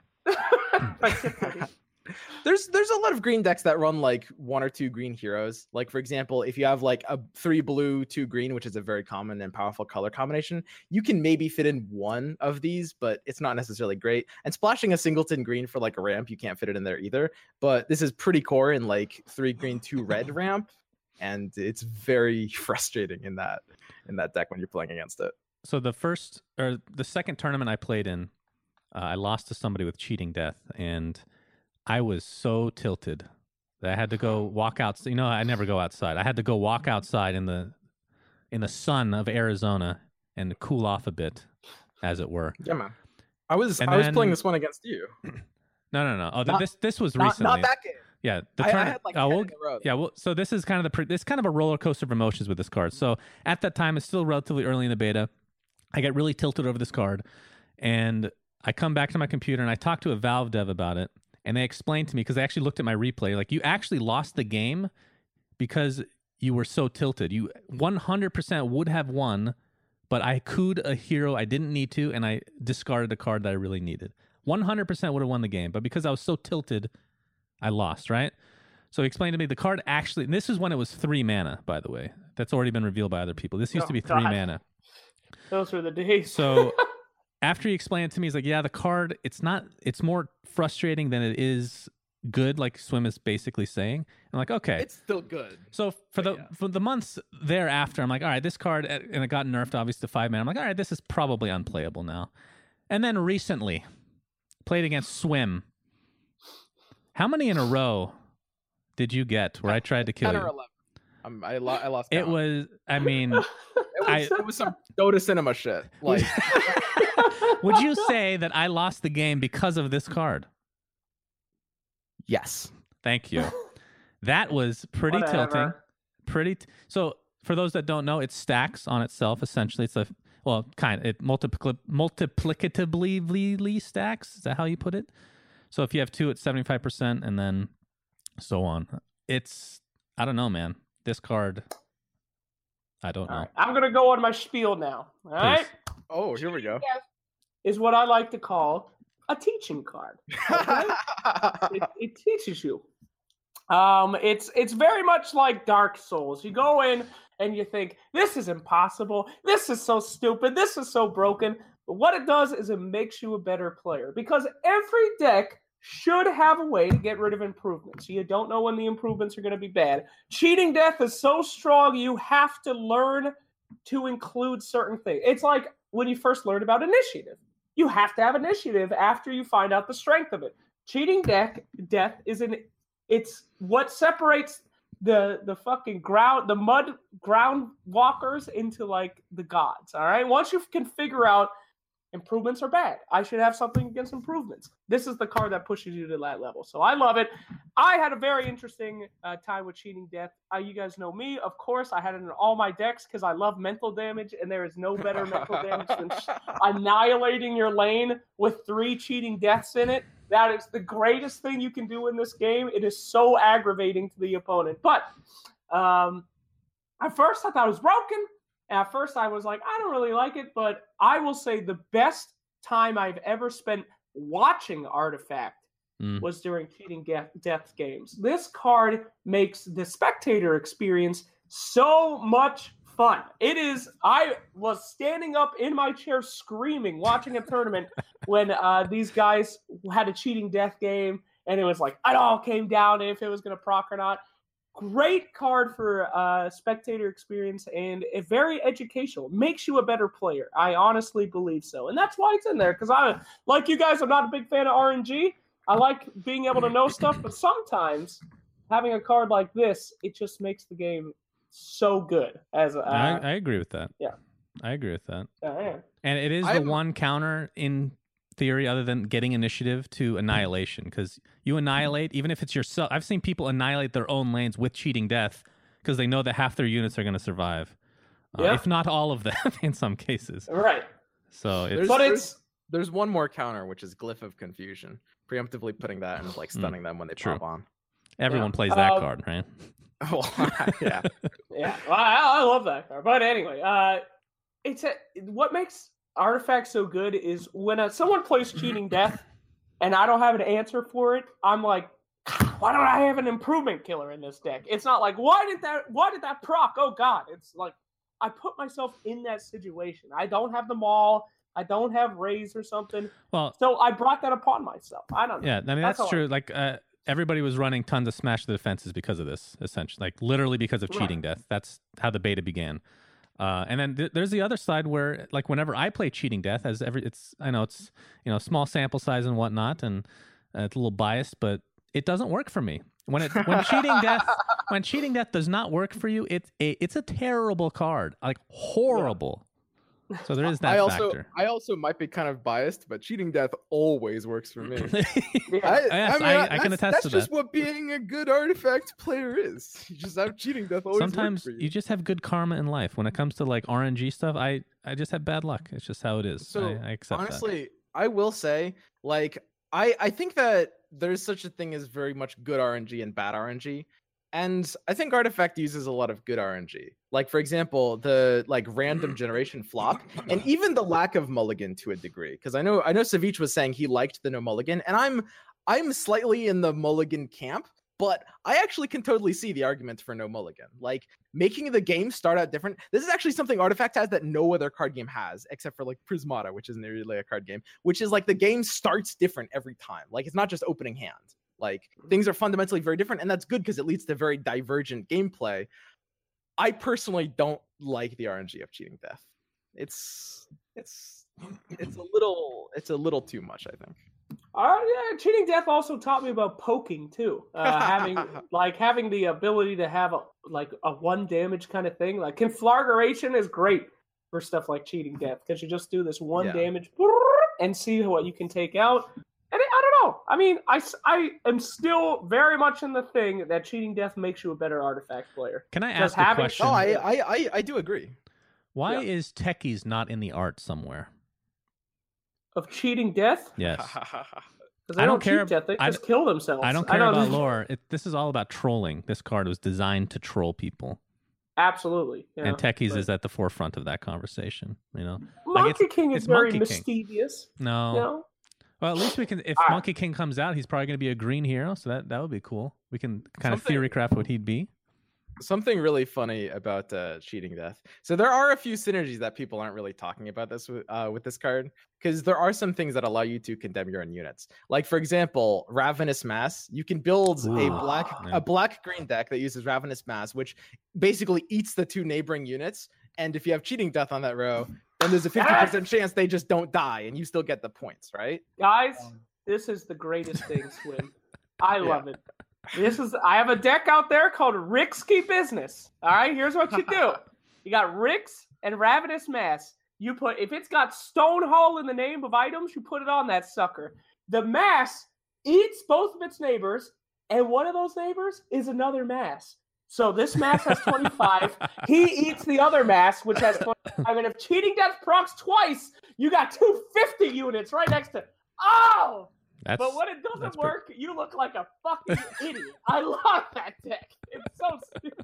Buddy. There's there's a lot of green decks that run like one or two green heroes. Like for example, if you have like a three blue, two green, which is a very common and powerful color combination, you can maybe fit in one of these, but it's not necessarily great. And splashing a singleton green for like a ramp, you can't fit it in there either. But this is pretty core in like three green, two red ramp, and it's very frustrating in that in that deck when you're playing against it. So the first or the second tournament I played in, uh, I lost to somebody with cheating death, and I was so tilted that I had to go walk out. You know, I never go outside. I had to go walk outside in the in the sun of Arizona and cool off a bit, as it were. Yeah, man. I was And I was then- playing this one against you. No, no, no. Oh, th- Not- this this was Not, recently. not that game. Yeah, the I, I turn. had like oh, ten we'll- in a row. Yeah, well, so this is kind of the pre- this kind of a roller coaster of emotions with this card. So at that time, it's still relatively early in the beta. I get really tilted over this card, and I come back to my computer and I talk to a Valve dev about it, and they explained to me because they actually looked at my replay, like you actually lost the game because you were so tilted. You one hundred percent would have won, but I cooed a hero I didn't need to, and I discarded a card that I really needed. one hundred percent would have won the game, but because I was so tilted, I lost, right? So he explained to me the card actually, and this is when it was three mana, by the way. That's already been revealed by other people. This used Oh, to be three God. mana. Those were the days. So after he explained it to me, he's like, yeah, the card, it's not, it's more frustrating than it is good, like Swim is basically saying. I'm like, okay. It's still good. So for the yeah. for the months thereafter, I'm like, all right, this card, and it got nerfed obviously to five mana. I'm like, all right, this is probably unplayable now. And then recently, played against Swim. How many in a row did you get where I tried to kill ten or you? eleven. Um, I, lo- I lost. It count. was, I mean, It was, I- it was some Dota cinema shit. Like would you say that I lost the game because of this card? yes. Thank you. That was pretty tilting. Whatever. Pretty. T- so for those that don't know, it stacks on itself. Essentially, it's a well, kind. It multipli- multiplicatively stacks. Is that how you put it? So if you have two, it's seventy-five percent, and then so on. It's I don't know, man. This card, I don't All know. right, I'm going to go on my spiel now. All right? Oh, here we go. Is what I like to call a teaching card. Okay? it, it teaches you. Um, it's it's very much like Dark Souls. You go in and you think, this is impossible, this is so stupid, this is so broken. But what it does is it makes you a better player, because every deck should have a way to get rid of improvements. You don't know when the improvements are going to be bad. Cheating Death is so strong, you have to learn to include certain things. It's like when you first learned about initiative. You have to have initiative after you find out the strength of it. Cheating deck death is an it's what separates the the fucking ground the mud ground walkers into like the gods. All right. Once you can figure out improvements are bad, I should have something against improvements. This is the card that pushes you to that level. So I love it. I had a very interesting uh, time with Cheating Death. Uh, you guys know me, of course. I had it in all my decks because I love mental damage, and there is no better mental damage than annihilating your lane with three Cheating Deaths in it. That is the greatest thing you can do in this game. It is so aggravating to the opponent. But um, at first, I thought it was broken. At first, I was like, I don't really like it, but I will say the best time I've ever spent watching Artifact mm. was during Cheating Death games. This card makes the spectator experience so much fun. It is, I was standing up in my chair screaming, watching a tournament when uh, these guys had a Cheating Death game, and it was like, it all came down if it was going to proc or not. Great card for uh, spectator experience, and it very educational. Makes you a better player. I honestly believe so, and that's why it's in there. Because I, like you guys, I'm not a big fan of R N G. I like being able to know stuff, but sometimes having a card like this, it just makes the game so good. As uh, I, I agree with that. Yeah, I agree with that. Uh, yeah. And it is I'm... the one counter in theory other than getting initiative to annihilation, because you annihilate even if it's yourself. I've seen people annihilate their own lanes with Cheating Death because they know that half their units are going to survive, uh, yeah. if not all of them in some cases. Right. So it's, there's, but there's, it's there's one more counter, which is Glyph of Confusion, preemptively putting that and like stunning mm, them when they true. pop on. Everyone yeah. plays that um, card, right? Well, yeah, yeah. Well, I, I love that card. But anyway, uh, it's a, what makes Artifact so good is when uh, someone plays Cheating Death and I don't have an answer for it, I'm like, why don't I have an improvement killer in this deck? It's not like, why did that why did that proc? Oh god. It's like I put myself in that situation. I don't have them all. I don't have Raze or something. Well, so I brought that upon myself. I don't know. Yeah, I mean that's, that's true. I... Like uh, everybody was running tons of Smash the Defenses because of this, essentially. Like literally because of Cheating right. Death. That's how the beta began. Uh, and then th- there's the other side where, like, whenever I play Cheating Death, as every, it's I know it's you know small sample size and whatnot, and uh, it's a little biased, but it doesn't work for me. When it when Cheating Death when Cheating Death does not work for you, it's a it's a terrible card, like horrible. Yeah. So there is that I also, factor. I also might be kind of biased, but Cheating Death always works for me. yeah. I, yes, I, mean, I, I can attest that's to that. That's just that. what being a good Artifact player is. You just have Cheating Death always Sometimes work for you. you just have good karma in life. When it comes to like R N G stuff, I, I just have bad luck. It's just how it is. So I, I accept honestly, that. I will say, like, I, I think that there's such a thing as very much good R N G and bad R N G. And I think Artifact uses a lot of good R N G. Like, for example, the like random generation flop, and even the lack of mulligan to a degree. Because I know I know Savich was saying he liked the no mulligan, and I'm I'm slightly in the mulligan camp, but I actually can totally see the argument for no mulligan. Like making the game start out different. This is actually something Artifact has that no other card game has, except for like Prismata, which isn't really a card game, which is like the game starts different every time. Like it's not just opening hand. Like things are fundamentally very different, and that's good because it leads to very divergent gameplay. I personally don't like the R N G of Cheating Death. It's it's it's a little it's a little too much, I think. Uh, yeah, Cheating Death also taught me about poking too. Uh, having like having the ability to have a like a one damage kind of thing. Like Conflagration is great for stuff like Cheating Death because you just do this one yeah. damage and see what you can take out. And it, I don't know. I mean, I, I am still very much in the thing that Cheating Death makes you a better Artifact player. Can I Just ask a having- question? Oh, I, I, I, I do agree. Why Yeah. is Techies not in the art somewhere? Of Cheating Death? Yes. Because they I don't don't, care- cheat death, they I just kill themselves. I don't care know. about lore. It, this is all about trolling. This card was designed to troll people. Absolutely. Yeah, and Techies but- is at the forefront of that conversation. You know, Monkey Like, it's- King is it's very Monkey King. mischievous. No. You know? Well, at least we can. If All right. Monkey King comes out, he's probably going to be a green hero, so that, that would be cool. We can kind of Something- theory craft what he'd be. Something really funny about uh, Cheating Death. So there are a few synergies that people aren't really talking about this with, uh, with this card, because there are some things that allow you to condemn your own units. Like for example, Ravenous Mass. You can build Ooh, a black yeah. a black green deck that uses Ravenous Mass, which basically eats the two neighboring units. And if you have Cheating Death on that row, then there's a fifty percent chance they just don't die, and you still get the points, right? Guys, Um, this is the greatest thing, Swim. I Yeah. love it. This is I have a deck out there called Ricksky Business. All right, here's what you do. You got Ricks and Ravenous Mass. You put if it's got Stone Hall in the name of items, you put it on that sucker. The mass eats both of its neighbors, and one of those neighbors is another mass. So this mass has twenty-five. He eats the other mass, which has twenty-five. And if Cheating Death procs twice, you got two hundred fifty units right next to. Oh! That's, But when it doesn't that's work, you look like a fucking idiot. I love that deck. It's so stupid.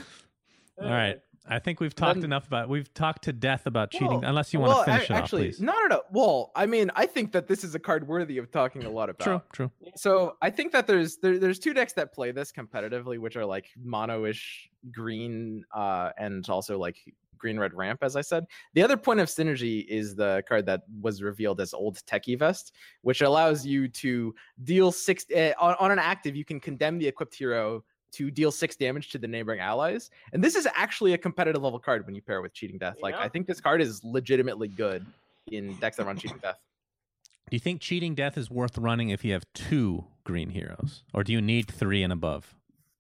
All right. I think we've talked Then- enough about. We've talked to death about cheating. Well- unless you want well, to finish a- it actually, off, please. no, no, no. Well, I mean, I think that this is a card worthy of talking a lot about. True. True. So I think that there's there, there's two decks that play this competitively, which are like mono-ish green uh, and also like green red ramp, as I said. The other point of synergy is the card that was revealed as Old Techie Vest, which allows you to deal six uh, on, on an active. You can condemn the equipped hero to deal six damage to the neighboring allies, and this is actually a competitive level card when you pair it with Cheating Death. Like Yeah. I think this card is legitimately good in decks that run Cheating Death. Do you think cheating death is worth running if you have two green heroes, or do you need three and above?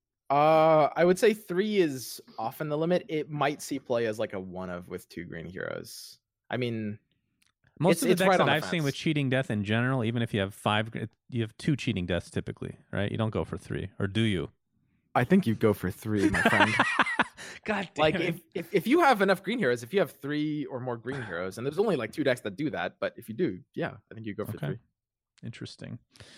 Uh, I would say three is often the limit. It might see play as like a one of with two green heroes. I mean, Most It's- of the it's decks right that on the I've seen with fence. cheating death in general, even if you have five, gr- you have two cheating deaths typically, right? You don't go for three, or do you? I think you go for three, my friend. God damn like it. if, if if you have enough green heroes, if you have three or more green heroes, and there's only like two decks that do that, but if you do, yeah, I think you go for Okay. three. Interesting.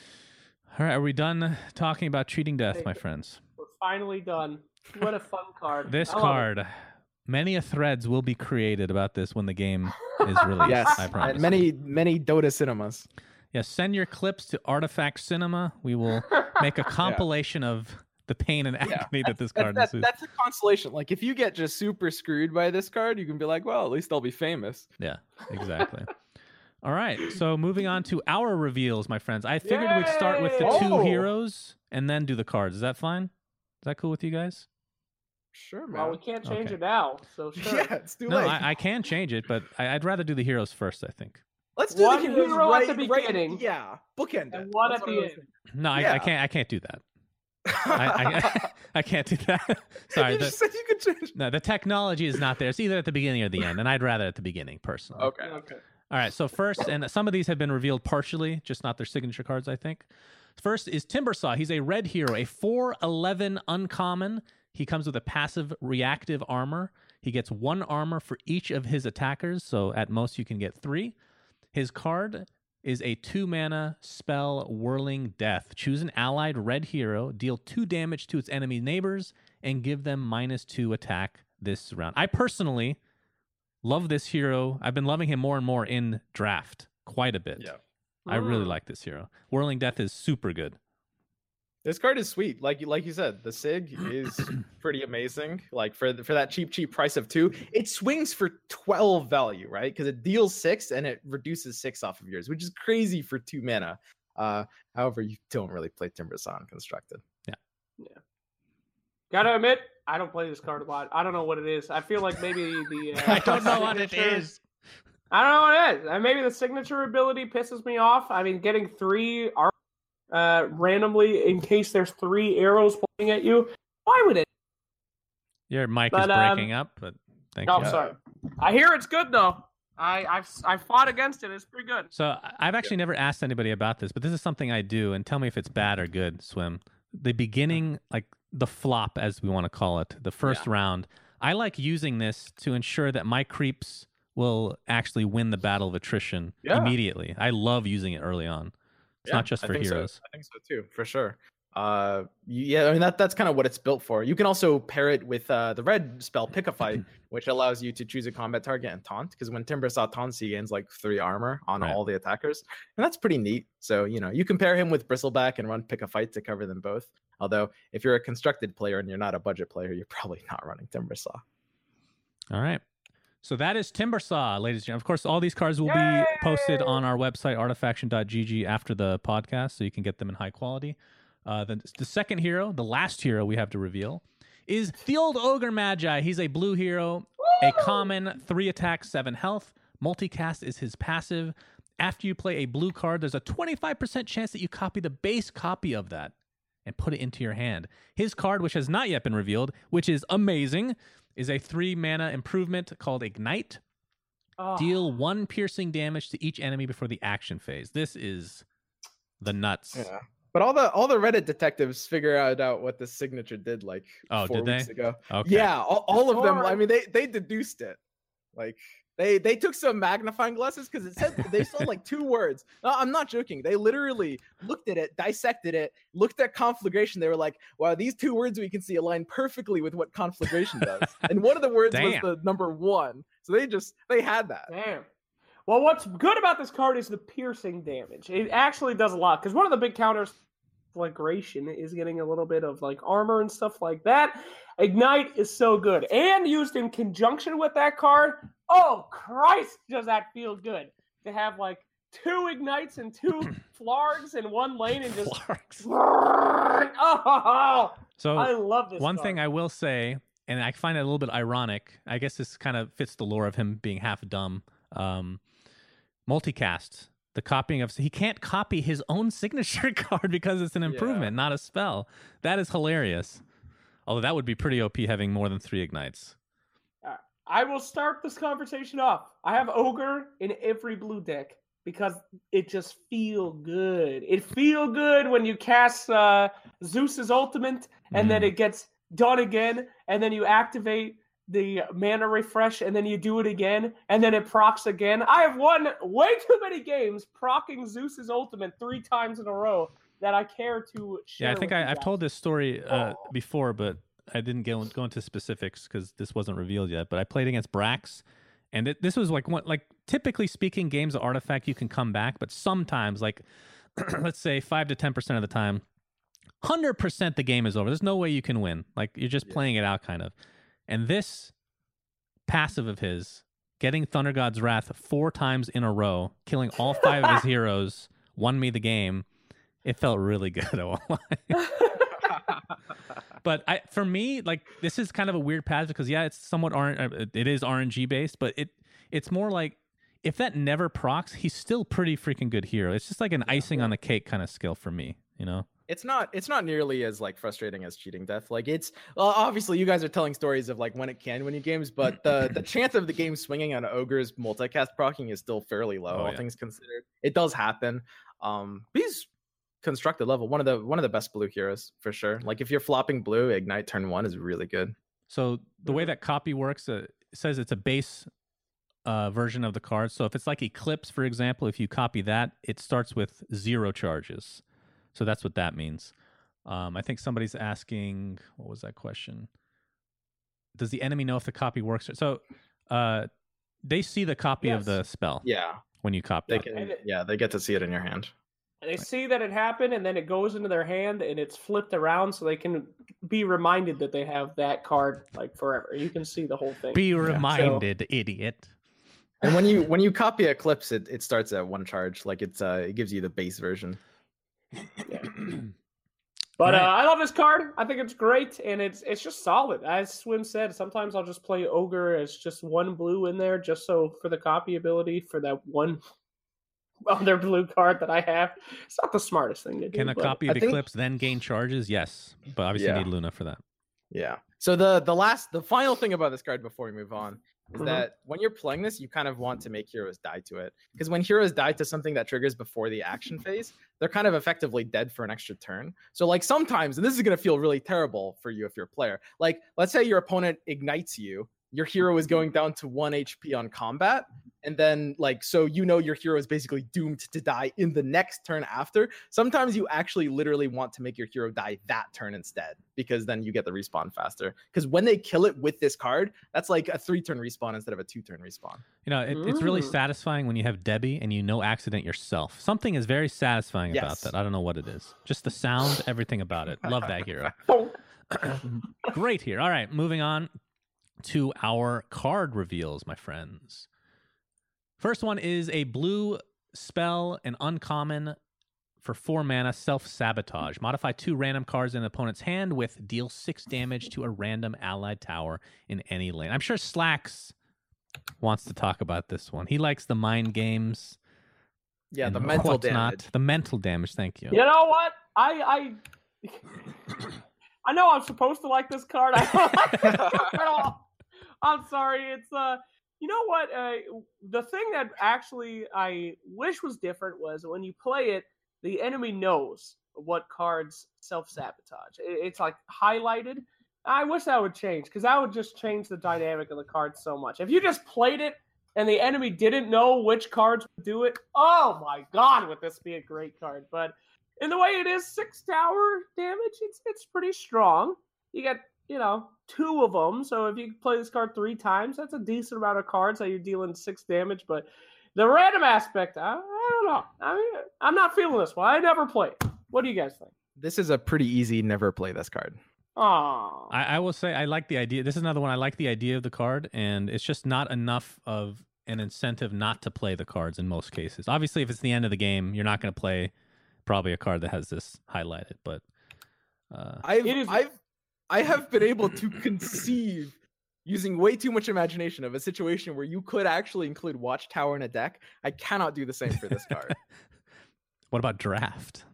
All right, are we done talking about cheating death, my friends? We're finally done. What a fun card. This I love it. card, many a threads will be created about this when the game is released. Yes, I promise. and many many Dota cinemas. Yes, send your clips to Artifact Cinema. We will make a compilation of the pain and agony that this That's, card that's, is. that's a consolation. Like if you get just super screwed by this card, you can be like, well, at least I'll be famous. Yeah, exactly. All right, so moving on to our reveals, my friends. I figured we'd start with the Yay! two Oh! heroes and then do the cards. Is that fine? Is that cool with you guys? Sure, man. Well, we can't change Okay. it now, so sure. Yeah, it's too No, late. I, I can change it, but I, I'd rather do the heroes first, I think. Let's do One the heroes hero at right, the right- beginning. yeah, bookend it. And one That's at what the I was end. No, I, I Yeah. can't. I can't do that. thinking. I, I, I can't do that. Sorry. you The, just said you could change. no, the technology is not there. It's either at the beginning or the end, and I'd rather at the beginning, personally. Okay. Okay. All right, so first, and some of these have been revealed partially, just not their signature cards, I think. First is Timbersaw. He's a red hero, a four eleven uncommon. He comes with a passive reactive armor. He gets one armor for each of his attackers, so at most you can get three. His card is a two mana spell, Whirling Death. Choose an allied red hero, deal two damage to its enemy neighbors, and give them minus two attack this round. I personally love this hero. I've been loving him more and more in draft quite a bit. Yeah. I really Mm. like this hero. Whirling Death is super good. This card is sweet. Like you like you said, the Sig is pretty amazing. Like for the, for that cheap cheap price of two, it swings for twelve value, right? Because it deals six and it reduces six off of yours, which is crazy for two mana. Uh, however, you don't really play Timbersaw Constructed. Gotta admit, I don't play this card a lot. I don't know what it is. I feel like maybe the. Uh, I don't know what it signature- is. I don't know what it is. Uh, maybe the signature ability pisses me off. I mean, getting three ar- uh, randomly in case there's three arrows pointing at you. Why would it? Your mic But, is um, breaking up, but thank No, you. I'm sorry. I hear it's good though. I I've I fought against it. It's pretty good. So I- I've actually never asked anybody about this, but this is something I do, and tell me if it's bad or good, Swim. The beginning, like the flop, as we want to call it, the first round, I like using this to ensure that my creeps will actually win the battle of attrition Yeah. immediately. I love using it early on. It's Yeah, not just I for think so. heroes. I think so too, for sure. Uh, yeah, I mean that that's kind of what it's built for. You can also pair it with uh, the red spell Pick a Fight, which allows you to choose a combat target and taunt. Because when Timbersaw taunts, he gains like three armor on Right. all the attackers, and that's pretty neat. So you know you can pair him with Bristleback and run Pick a Fight to cover them both. Although if you're a constructed player and you're not a budget player, you're probably not running Timbersaw. All right. So that is Timbersaw, ladies and gentlemen. Of course, all these cards will Yay! be posted on our website, artifaction dot g g, after the podcast, so you can get them in high quality. Uh, the, the second hero, the last hero we have to reveal, is the old Ogre Magi. He's a blue hero, a common, three attack, seven health. Multicast is his passive. After you play a blue card, there's a twenty-five percent chance that you copy the base copy of that and put it into your hand. His card, which has not yet been revealed, which is amazing, is a three mana improvement called Ignite. Oh. Deal one piercing damage to each enemy before the action phase. This is the nuts. Yeah. But all the all the Reddit detectives figure out, out what this signature did like Oh, four did they? weeks ago. Okay. Yeah, all, all of them. I Alright. mean, they they deduced it. Like they they took some magnifying glasses because it said they saw like two words. No, I'm not joking. They literally looked at it, dissected it, looked at conflagration. They were like, "Wow, these two words we can see align perfectly with what conflagration does." And one of the words Damn. was the number one. So they just they had that. Damn. Well, what's good about this card is the piercing damage. It actually does a lot because one of the big counters, Flagration, is getting a little bit of like armor and stuff like that. Ignite is so good, and used in conjunction with that card. Oh Christ, does that feel good to have like two ignites and two flargs in one lane and just. Flarks. Oh, So I love this. one card. thing I will say, and I find it a little bit ironic, I guess this kind of fits the lore of him being half dumb. Um, multicast, the copying of he can't copy his own signature card because it's an improvement, not a spell. That is hilarious. Although that would be pretty O P having more than three ignites. I will start this conversation off. I have Ogre in every blue deck because it just feel good. It feel good when you cast uh, Zeus's ultimate and Mm. then it gets done again, and then you activate the mana refresh, and then you do it again, and then it procs again. I have won way too many games procking Zeus's ultimate three times in a row that I care to share. Yeah, I think with I, you I've guys. told this story uh, Oh. before, but I didn't go, go into specifics because this wasn't revealed yet. But I played against Brax, and it, this was like one, like typically speaking, games of Artifact you can come back, but sometimes, like let's say five to ten percent of the time, hundred percent the game is over. There's no way you can win. Like you're just Yeah. playing it out, kind of. And this passive of his, getting Thunder God's Wrath four times in a row, killing all five of his heroes, won me the game. It felt really good. I won't lie. But I, for me, like this is kind of a weird path because yeah, it's somewhat R- uh, it is R N G based, but it it's more like if that never procs, he's still pretty freaking good hero. It's just like an icing on the cake kind of skill for me, you know. It's not it's not nearly as like frustrating as cheating death. Like it's well, obviously you guys are telling stories of like when it can win you games, but the the chance of the game swinging on Ogre's multicast procking is still fairly low, Oh, all yeah. things considered. It does happen. Um, he's constructed level one of the one of the best blue heroes for sure. Like if you're flopping blue, Ignite turn one is really good. So the way that copy works, uh, it says it's a base uh, version of the card. So if it's like Eclipse, for example, if you copy that, it starts with zero charges. So that's what that means. Um, I think somebody's asking, what was that question? Does the enemy know if the copy works? So uh, they see the copy of Yes. the spell Yeah, when you copy they it. can. And it- Yeah, they get to see it in your hand. They see that it happened, and then it goes into their hand, and it's flipped around, so they can be reminded that they have that card like forever. You can see the whole thing. Be reminded, idiot. And when you when you copy Eclipse, it, it starts at one charge. Like it's uh it gives you the base version. But uh, Right. I love this card. I think it's great, and it's it's just solid. As Swim said, sometimes I'll just play Ogre as just one blue in there, just so for the copy ability for that one other blue card that I have. It's not the smartest thing to do. Can a but copy of I think- Eclipse then gain charges? Yes, but obviously Yeah. you need Luna for that. Yeah. So the the last the final thing about this card before we move on is Mhm. that when you're playing this, you kind of want to make heroes die to it. Because when heroes die to something that triggers before the action phase, they're kind of effectively dead for an extra turn. So like sometimes, and this is gonna feel really terrible for you if you're a player. Like let's say your opponent ignites you, your hero is going down to one H P on combat. and then like so you know your hero is basically doomed to die in the next turn after. Sometimes you actually literally want to make your hero die that turn instead, because then you get the respawn faster. Because when they kill it with this card, that's like a three turn respawn instead of a two turn respawn. You know, it, it's really Ooh. satisfying when you have Debbie and you no accident yourself. Something is very satisfying about Yes. that. I don't know what it is. Just the sound, everything about it. Love that hero. Great here. All right, moving on to our card reveals, my friends. First one is a blue spell, an uncommon for four mana, Self-Sabotage. Modify two random cards in an opponent's hand with deal six damage to a random allied tower in any lane. I'm sure Slacks wants to talk about this one. He likes the mind games. Yeah, and the mental what's damage. not. The mental damage, thank you. You know what? I I I know I'm supposed to like this card. I don't like this card at all. I'm sorry. It's uh, you know what? Uh, the thing that actually I wish was different was when you play it, the enemy knows what cards self-sabotage. It's like highlighted. I wish that would change, because that would just change the dynamic of the card so much. If you just played it and the enemy didn't know which cards would do it, oh my god, would this be a great card. But in the way it is six tower damage, it's it's pretty strong. You get, you know, two of them. So if you play this card three times, that's a decent amount of cards that you're dealing six damage. But the random aspect, I, I don't know. I mean, I'm not feeling this one. I never played. What do you guys think? This is a pretty easy never play this card. Oh, I, I will say I like the idea. This is another one. I like the idea of the card, and it's just not enough of an incentive not to play the cards in most cases. Obviously, if it's the end of the game, you're not going to play probably a card that has this highlighted. But uh, I've, It is- I've, I have been able to conceive using way too much imagination of a situation where you could actually include Watchtower in a deck. I cannot do the same for this card. what about draft?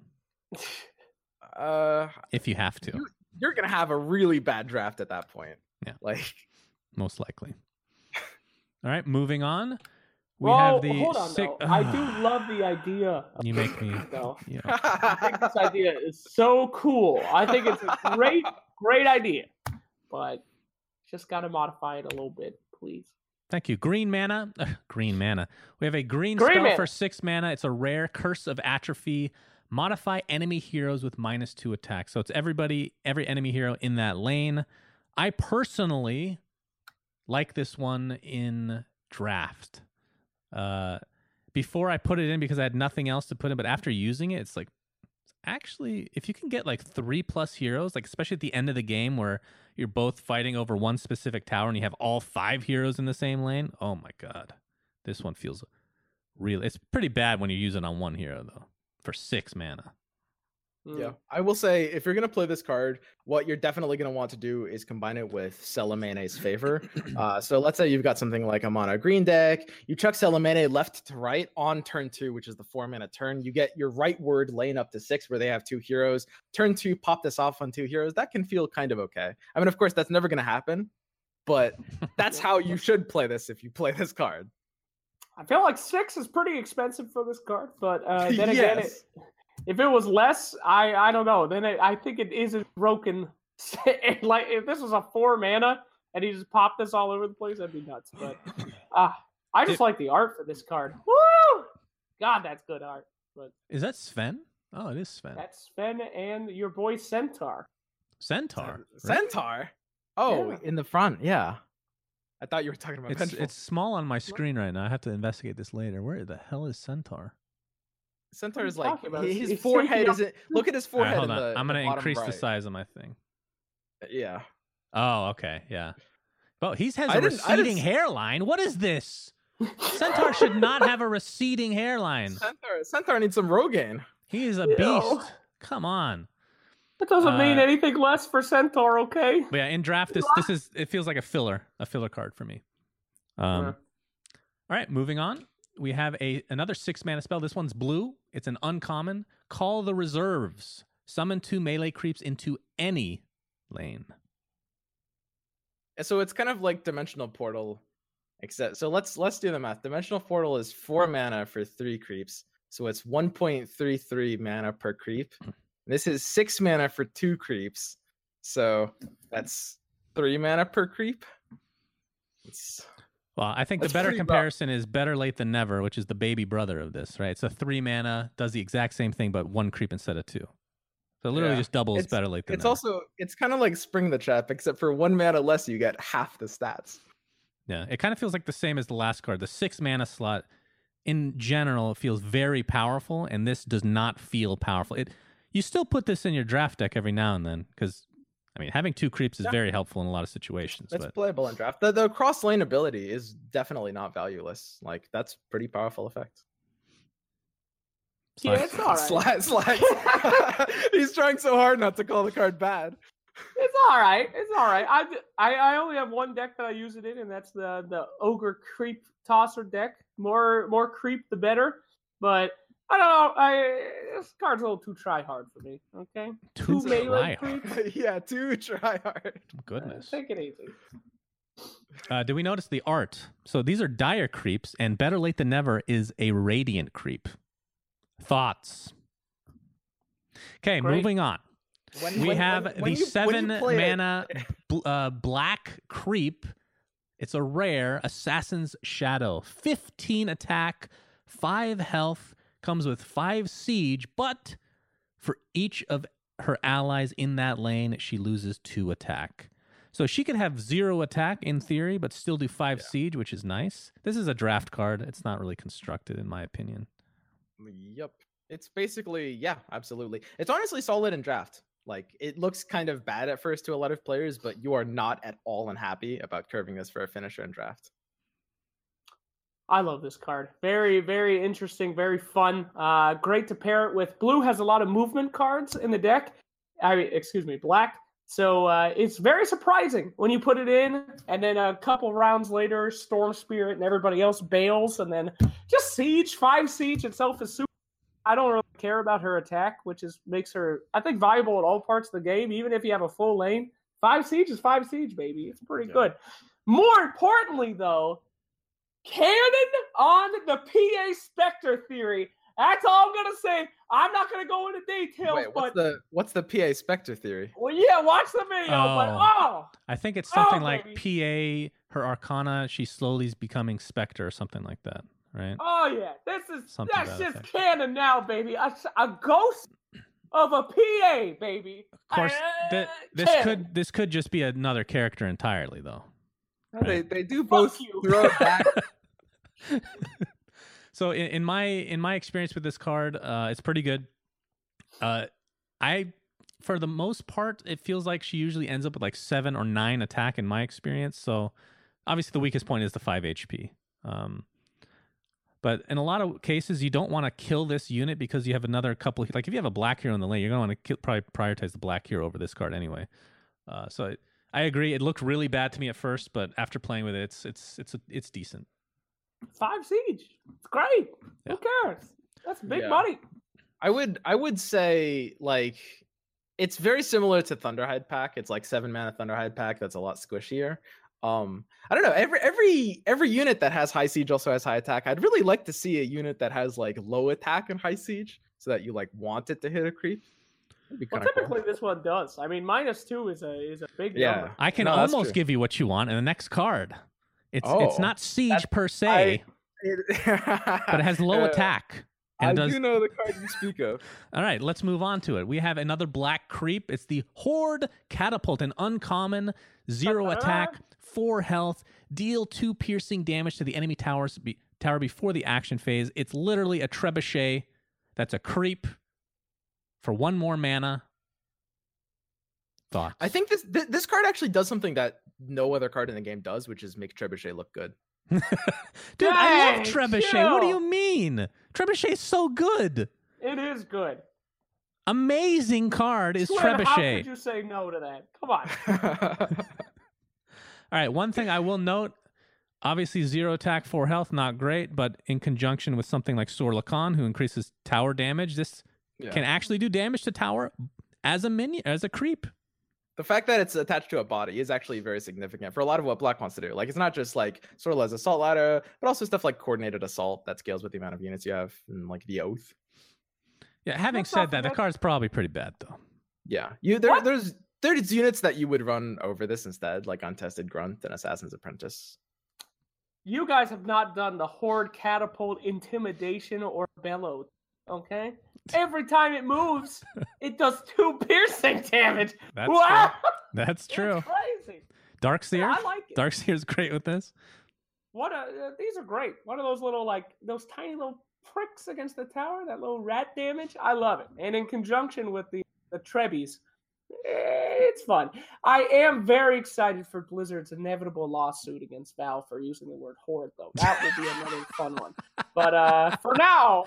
uh, If you have to, You- you're gonna have a really bad draft at that point. Yeah. like most likely. All right, moving on. We well, have the hold on. sick. Though. I do love the idea. Of You make me. though. You know, I think this idea is so cool. I think it's a great, great idea, but just got to modify it a little bit, please. thank you. Green mana. green mana. We have a green, Green spell mana. for six mana. It's a rare Curse of Atrophy. Modify enemy heroes with minus two attack. So it's everybody, every enemy hero in that lane. I personally like this one in draft. Uh, before I put it in because I had nothing else to put in, but after using it, it's like, actually, if you can get like three plus heroes, like especially at the end of the game where you're both fighting over one specific tower and you have all five heroes in the same lane, oh my god, this one feels real. It's pretty bad when you use it on one hero though, for six mana. Mm. Yeah, I will say if you're gonna play this card, what you're definitely gonna want to do is combine it with Selemane's Favor. Uh, so let's say you've got something like a mono green deck. You chuck Selemane left to right on turn two, which is the four mana turn. You get your right word lane up to six, where they have two heroes. Turn two, pop this off on two heroes. That can feel kind of okay. I mean, of course, that's never gonna happen, but that's how you should play this if you play this card. I feel like six is pretty expensive for this card, but uh, then again, Yes. it, if it was less, I I don't know. Then it, I think it isn't broken. Like if this was a four mana and he just popped this all over the place, that'd be nuts. But uh, I just It- like the art for this card. Woo! God, that's good art. But Is that Sven? Oh, it is Sven. that's Sven and your boy Centaur. Centaur. Centaur. Oh, Yeah. in the front, yeah. I thought you were talking about It's Vengeful. it's small on my screen right now. I have to investigate this later. Where the hell is Centaur? Centaur is What are you like talking about? his It's- it's forehead taking up- isn't. Look at his All right, forehead. hold in on. the, I'm the gonna bottom increase the right. size of my thing. Yeah. Oh, okay, yeah. Well, he has I a didn't- I didn't receding s- hairline. What is this? Centaur should not have a receding hairline. Centaur, Centaur needs some Rogaine. He is a Ew. beast. Come on. That doesn't mean Uh, anything less for Centaur, okay? But yeah, in draft, this this is it feels like a filler, a filler card for me. Um, Yeah. all right, moving on. We have a another six mana spell. This one's blue. It's an uncommon. Call the reserves. Summon two melee creeps into any lane. So it's kind of like Dimensional Portal, except so let's let's do the math. Dimensional Portal is four mana for three creeps, so it's one point three three mana per creep. This is six mana for two creeps, so that's three mana per creep. It's Well, I think That's the better pretty rough. comparison is Better Late Than Never, which is the baby brother of this, right? It's a three mana, does the exact same thing, but one creep instead of two. So it literally Yeah. just doubles It's- Better Late Than It's Never. also it's kind of like Spring the Trap, except for one mana less, you get half the stats. Yeah, it kind of feels like the same as the last card. The six mana slot, in general, it feels very powerful, and this does not feel powerful. It you still put this in your draft deck every now and then because, I mean, having two creeps is Yeah. very helpful in a lot of situations. It's But playable in draft. The, the cross lane ability is definitely not valueless. Like that's pretty powerful effect. Yeah, it's all right. Slack, slack. He's trying so hard not to call the card bad. It's all right. It's all right. I, I I only have one deck that I use it in, and that's the the ogre creep tosser deck. More more creep the better. But I don't know. I this card's a little too try hard for me. Okay, Too two melee try-hard. creeps. Yeah, too try hard. goodness. Take it easy. Uh, did we notice the art? So these are dire creeps, and Better Late Than Never is a radiant creep. Thoughts? Okay, Great. moving on. When, We when- have when- the when you- when you seven play it- mana bl- uh, black creep. It's a rare Assassin's Shadow. fifteen attack, five health, comes with five siege, but for each of her allies in that lane, she loses two attack. So she could have zero attack in theory, but still do five Yeah. siege, which is nice. This is a draft card. It's not really constructed, in my opinion. Yep. It's basically, yeah, absolutely. It's honestly solid in draft. Like, it looks kind of bad at first to a lot of players, but you are not at all unhappy about curving this for a finisher in draft. I love this card. Very, very interesting, very fun. Uh, great to pair it with. Blue has a lot of movement cards in the deck. I mean, excuse me, black. So uh, it's very surprising when you put it in, and then a couple rounds later, Storm Spirit and everybody else bails, and then just Siege, five Siege itself is super. I don't really care about her attack, which is makes her, I think, valuable at all parts of the game, even if you have a full lane. Five Siege is five Siege, baby. It's pretty Yeah. good. More importantly, though, canon on the P A Spectre theory. That's all I'm gonna say. I'm not gonna go into details, Wait, what's but the what's the P A Spectre theory? well, yeah, watch the video. But Oh. oh, I think it's something Oh, like baby. P A, her Arcana, she slowly is becoming Spectre or something like that, right? oh yeah, this is Something that's to that just effect. canon now, baby. A, a ghost of a P A, baby. Of course, Uh, th- this canon. could this could just be another character entirely, though. They they do Fuck both you. throw it back. So in, in my in my experience with this card, uh, it's pretty good. Uh, I, for the most part, it feels like she usually ends up with like seven or nine attack in my experience. So obviously the weakest point is the five H P. Um, but in a lot of cases, you don't want to kill this unit because you have another couple. Like if you have a black hero in the lane, you're going to want to probably prioritize the black hero over this card anyway. Uh, so it, I agree. It looked really bad to me at first, but after playing with it, it's it's it's it's decent. Five Siege. It's great. Yeah. Who cares? That's big Yeah. money. I would I would say like it's very similar to Thunderhide pack. It's like seven mana Thunderhide pack that's a lot squishier. Um, I don't know. Every every every unit that has high siege also has high attack. I'd really like to see a unit that has like low attack and high siege, so that you like want it to hit a creep. That'd be Well, kind of typically cool. this one does. I mean, minus two is a is a big Yeah. number. I can No, that's almost true. give you what you want in the next card. It's it's Oh, not siege that's- per se, but but it has low attack. And I it does. do know the card you speak of. All right, let's move on to it. We have another black creep. It's the Horde Catapult, an uncommon, zero Ta-da! attack, four health, deal two piercing damage to the enemy towers be, tower before the action phase. It's literally a trebuchet. That's a creep for one more mana. Thoughts? I think this th- this card actually does something that no other card in the game does, which is make Trebuchet look good. Dude, I love Dang, trebuchet. What do chill. you mean? Trebuchet is so good. It is good. Amazing card is Swear, how trebuchet. could you say no to that? Come on. All right, one thing I will note, obviously zero attack, four health, not great, but in conjunction with something like Sor Lakan, who increases tower damage, this Yeah. can actually do damage to tower as a minion, as a creep. The fact that it's attached to a body is actually very significant for a lot of what Black wants to do. Like, it's not just like Sorla's assault ladder, but also stuff like coordinated assault that scales with the amount of units you have, and like the oath. Yeah, having Let's not said that, the forget- card's probably pretty bad, though. Yeah, you there, What? there's there's units that you would run over this instead, like Untested Grunt and Assassin's Apprentice. You guys have not done the Horde Catapult Intimidation or Bellow, okay? Every time it moves, it does two piercing damage. That's wow! true. That's true. It's crazy. Darkseer? Yeah, I like it. Darkseer's great with this. What a, uh, these are great. One of those little, like, those tiny little pricks against the tower, that little rat damage. I love it. And in conjunction with the, the Trebbies, it's fun. I am very excited for Blizzard's inevitable lawsuit against Valve for using the word horde, though. That would be another fun one. But uh, for now,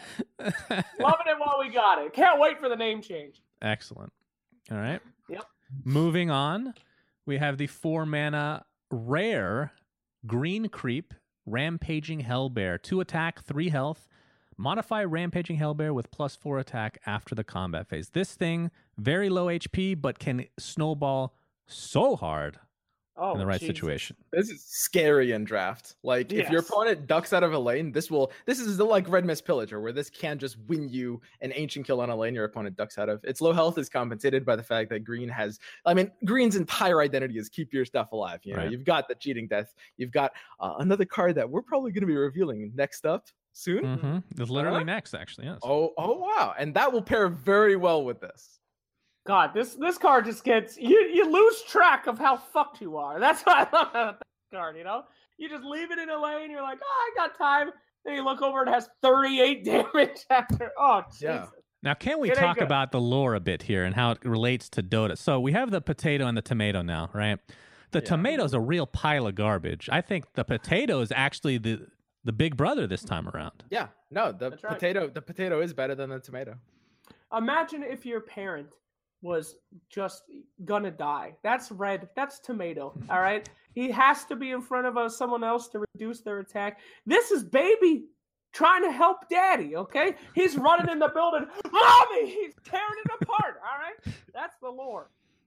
loving it while we got it. Can't wait for the name change. Excellent. All right. Yep. Moving on, we have the four mana rare green creep rampaging hellbear. Two attack, three health. Modify Rampaging Hellbear with plus four attack after the combat phase. This thing, very low H P, but can snowball so hard Oh, in the right Jesus. situation. This is scary in draft. Like if your Yes. opponent ducks out of a lane, this will this is the, like Red Mist Pillager, where this can just win you an ancient kill on a lane your opponent ducks out of. Its low health is compensated by the fact that green has I mean, green's entire identity is keep your stuff alive. You know, Right. you've got the cheating death, you've got uh, another card that we're probably gonna be revealing next up soon. Mm-hmm. It's literally Huh? next, actually. Yes. Oh, oh wow. And that will pair very well with this. God, this this card just gets you you lose track of how fucked you are. That's what I love about that card, you know? You just leave it in a lane, you're like, oh, I got time. Then you look over, it has thirty-eight damage after. Oh, Jesus. Yeah. Now, can we It ain't talk good. about the lore a bit here and how it relates to Dota? So we have the potato and the tomato now, right? The Yeah. tomato's a real pile of garbage. I think the potato is actually the the big brother this time around. Yeah. No, the That's right. potato the potato is better than the tomato. Imagine if your parent was just gonna die. That's red. That's tomato. All right. He has to be in front of us, someone else to reduce their attack. This is baby trying to help daddy. Okay. He's running in the building. Mommy, he's tearing it apart. All right. That's the lore.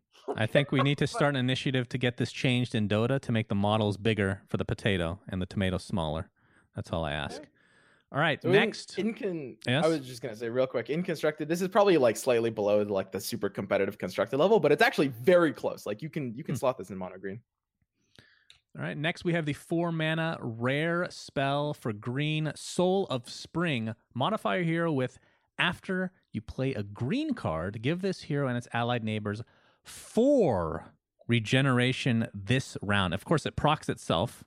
I think we need to start an initiative to get this changed in Dota to make the models bigger for the potato and the tomato smaller. That's all I ask. Okay. All right, So in- next. in, con- Yes? I was just gonna say real quick, in constructed, this is probably like slightly below like the super competitive constructed level, but it's actually very close. Like you can you can Hmm. slot this in mono green. All right, next we have the four mana rare spell for green, Soul of Spring. Modify your hero with after you play a green card, give this hero and its allied neighbors four regeneration this round. Of course, it procs itself.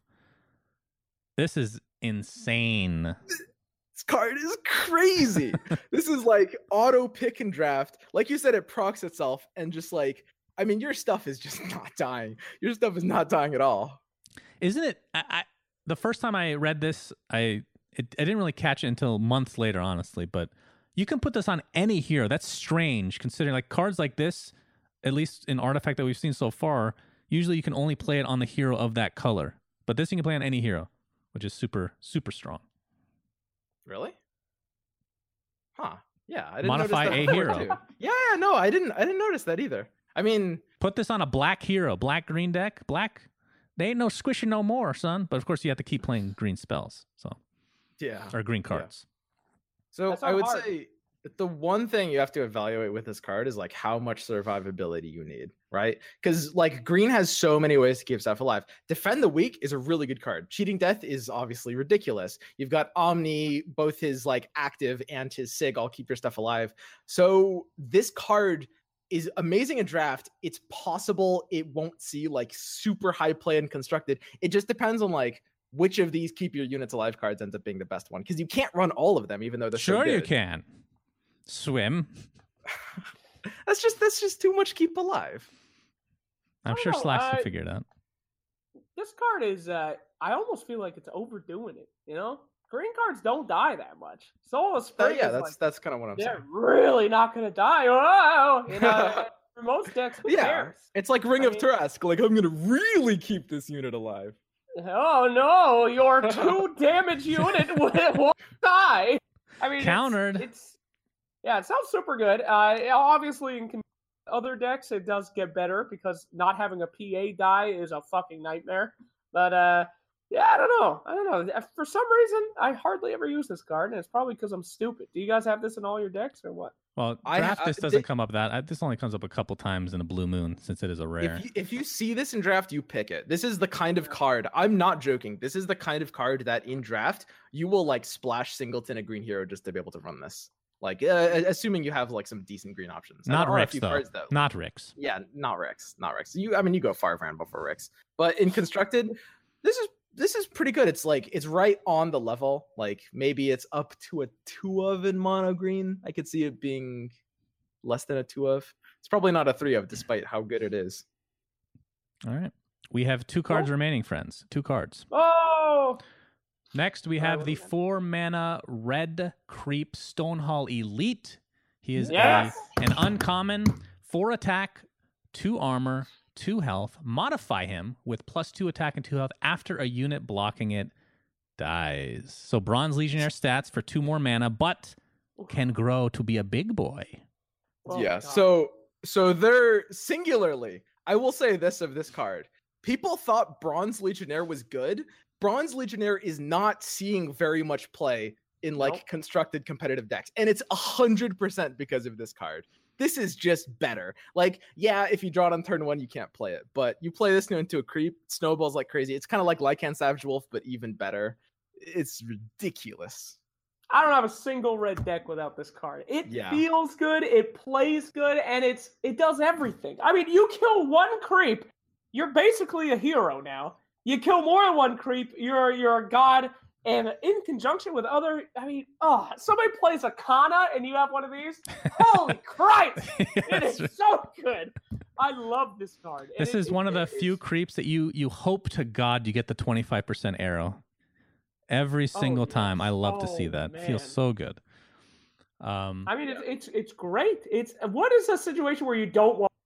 This is insane. This card is crazy. This is like auto pick and draft. Like you said, it procs itself, and just like I mean, your stuff is just not dying. Your stuff is not dying at all. Isn't it? I, I the first time I read this, I it, I didn't really catch it until months later, honestly. But you can put this on any hero. That's strange, considering like cards like this, at least in Artifact that we've seen so far, usually you can only play it on the hero of that color. But this you can play on any hero, which is super super strong. Really? Huh. Yeah, I didn't Modify notice that a before, hero. too. Yeah, yeah, no, I didn't. I didn't notice that either. I mean, Put this on a black hero, black green deck, black. They ain't no squishing no more, son. But of course, you have to keep playing green spells, so yeah. or green cards. So That's I not would hard. say that the one thing you have to evaluate with this card is like how much survivability you need, right? Because like green has so many ways to keep stuff alive. Defend the Weak is a really good card. Cheating Death is obviously ridiculous. You've got Omni, both his like active and his Sig all keep your stuff alive. So this card is amazing in draft. It's possible it won't see like super high play and constructed. It just depends on like which of these keep your units alive cards ends up being the best one, because you can't run all of them even though they're so Sure, you good. can swim. That's just that's just too much keep alive. I'm I sure don't know, Slacks can I- figure it out. This card is, uh, I almost feel like it's overdoing it, you know? Green cards don't die that much. Soul of Uh, Spring yeah, is that's like, that's kind of what I'm they're saying. really not going to die. Whoa! You know, for most decks, who Yeah, cares? it's like Ring I of mean- Tarask. Like I'm gonna really keep this unit alive. Oh no, your two damage unit will will die. I mean, it's- Countered. It's, yeah, it sounds super good. Uh, obviously, in con- other decks, it does get better because not having a P A die is a fucking nightmare. But uh, yeah, I don't know. I don't know. For some reason, I hardly ever use this card, and it's probably because I'm stupid. Do you guys have this in all your decks or what? Well, I- draft I- this doesn't thi- come up that. I- This only comes up a couple times in a blue moon since it is a rare. If you, if you see this in draft, you pick it. This is the kind of card. I'm not joking. This is the kind of card that in draft you will like splash Singleton a green hero just to be able to run this. Like, uh, assuming you have like some decent green options. And Not there are a Ricks few though. cards, though. Not Ricks. Yeah, not Rex, not Rex. You, I mean, you go Firebrand before Rex, but in constructed, this is this is pretty good. It's like it's right on the level. Like maybe it's up to a two of in mono green. I could see it being less than a two of. It's probably not a three of, despite how good it is. All right. We have two cards Oh. remaining, friends. Two cards. Oh, Next, we All right, have what the do we have? four mana red creep Stonehall Elite. He is yes. a, an uncommon, four attack, two armor, two health. Modify him with plus two attack and two health after a unit blocking it dies. So Bronze Legionnaire stats for two more mana, but can grow to be a big boy. Oh, yeah. God. So so they're singularly. I will say this of this card. People thought Bronze Legionnaire was good. Bronze Legionnaire is not seeing very much play in like Nope. constructed competitive decks, and it's a hundred percent because of this card. This is just better. Like, yeah, if you draw it on turn one, you can't play it, but you play this into a creep, snowballs like crazy. It's kind of like Lycan Savage Wolf, but even better. It's ridiculous. I don't have a single red deck without this card. It Yeah. feels good, it plays good, and it's it does everything. I mean, you kill one creep, you're basically a hero now. You kill more than one creep, you're you're a god. And in conjunction with other, I mean, oh, somebody plays a Kana and you have one of these. Holy Christ! It is so good. I love this card. And This it- is it- one of the it- few it's- creeps that you you hope to God you get the twenty-five percent arrow. Every single yes. time. I love to see Oh, that. It feels man. so good. Um, I mean, it's, it's it's great. It's what is a situation where you don't want?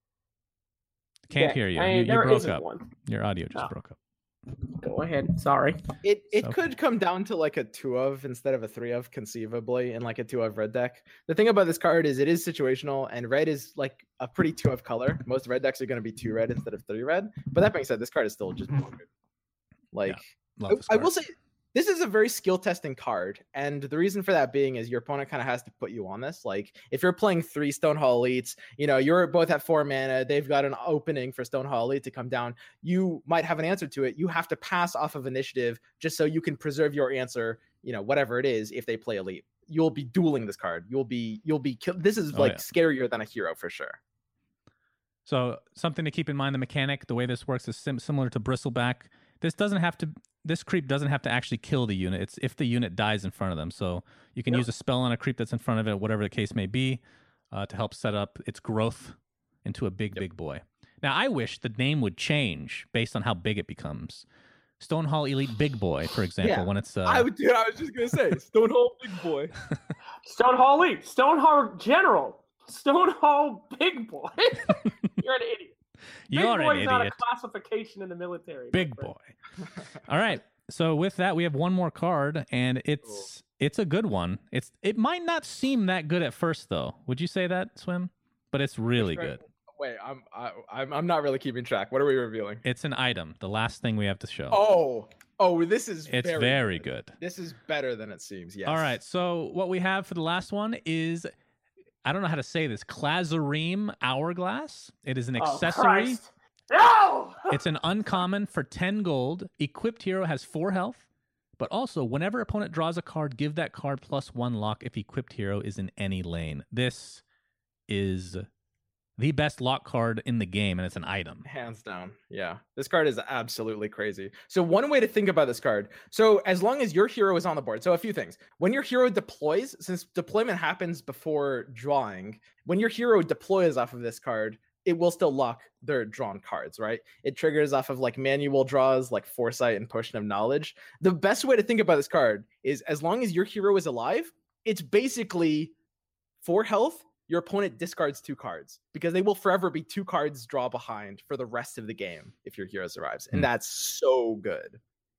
can't deck? hear you. I mean, you you there broke isn't up. one. Your audio just Oh. broke up. Go ahead. Sorry. It it So- could come down to like a two of instead of a three of conceivably in like a two of red deck. The thing about this card is it is situational, and red is like a pretty two of color. Most red decks are going to be two red instead of three red. But that being said, this card is still just good. Like Love I, this I will card. say this is a very skill testing card, and the reason for that being is your opponent kind of has to put you on this. Like if you're playing three Stonehall Elites, you know you're both at four mana. They've got an opening for Stonehall Elite to come down. You might have an answer to it. You have to pass off of initiative just so you can preserve your answer. You know whatever it is. If they play Elite, you'll be dueling this card. You'll be you'll be kill- This is Oh, like yeah. scarier than a hero for sure. So something to keep in mind: the mechanic, the way this works, is sim- similar to Bristleback. This doesn't have to. This creep doesn't have to actually kill the unit. It's if the unit dies in front of them. So you can Yep. use a spell on a creep that's in front of it, whatever the case may be, uh, to help set up its growth into a big, Yep. big boy. Now, I wish the name would change based on how big it becomes. Stonehall Elite Big Boy, for example, Yeah. when it's uh, I would. Dude, I was just gonna say Stonehall Big Boy. Stonehall League, Stonehall General, Stonehall Big Boy. You're an idiot. Big you're boy an is not a idiot. classification in the military. my Big friend. boy. All right. So with that, we have one more card, and it's it's a good one. It's it might not seem that good at first, though. Would you say that, Swim? But it's really Right. good. Wait, I'm I, I'm I'm not really keeping track. What are we revealing? It's an item. The last thing we have to show. Oh, oh, this is it's very, very good. This is better than it seems. Yes. All right. So what we have for the last one is, I don't know how to say this, Klazareem Hourglass. It is an Oh, accessory. Christ. No! It's an uncommon for ten gold. Equipped hero has four health, but also whenever opponent draws a card, give that card plus one lock if equipped hero is in any lane. This is the best lock card in the game, and it's an item. Hands down. Yeah. This card is absolutely crazy. So one way to think about this card. So as long as your hero is on the board. So a few things. When your hero deploys, since deployment happens before drawing, when your hero deploys off of this card, it will still lock their drawn cards, right? It triggers off of like manual draws, like Foresight and Potion of Knowledge. The best way to think about this card is as long as your hero is alive, it's basically four health. Your opponent discards two cards because they will forever be two cards draw behind for the rest of the game if your hero survives. And Hmm. that's so good.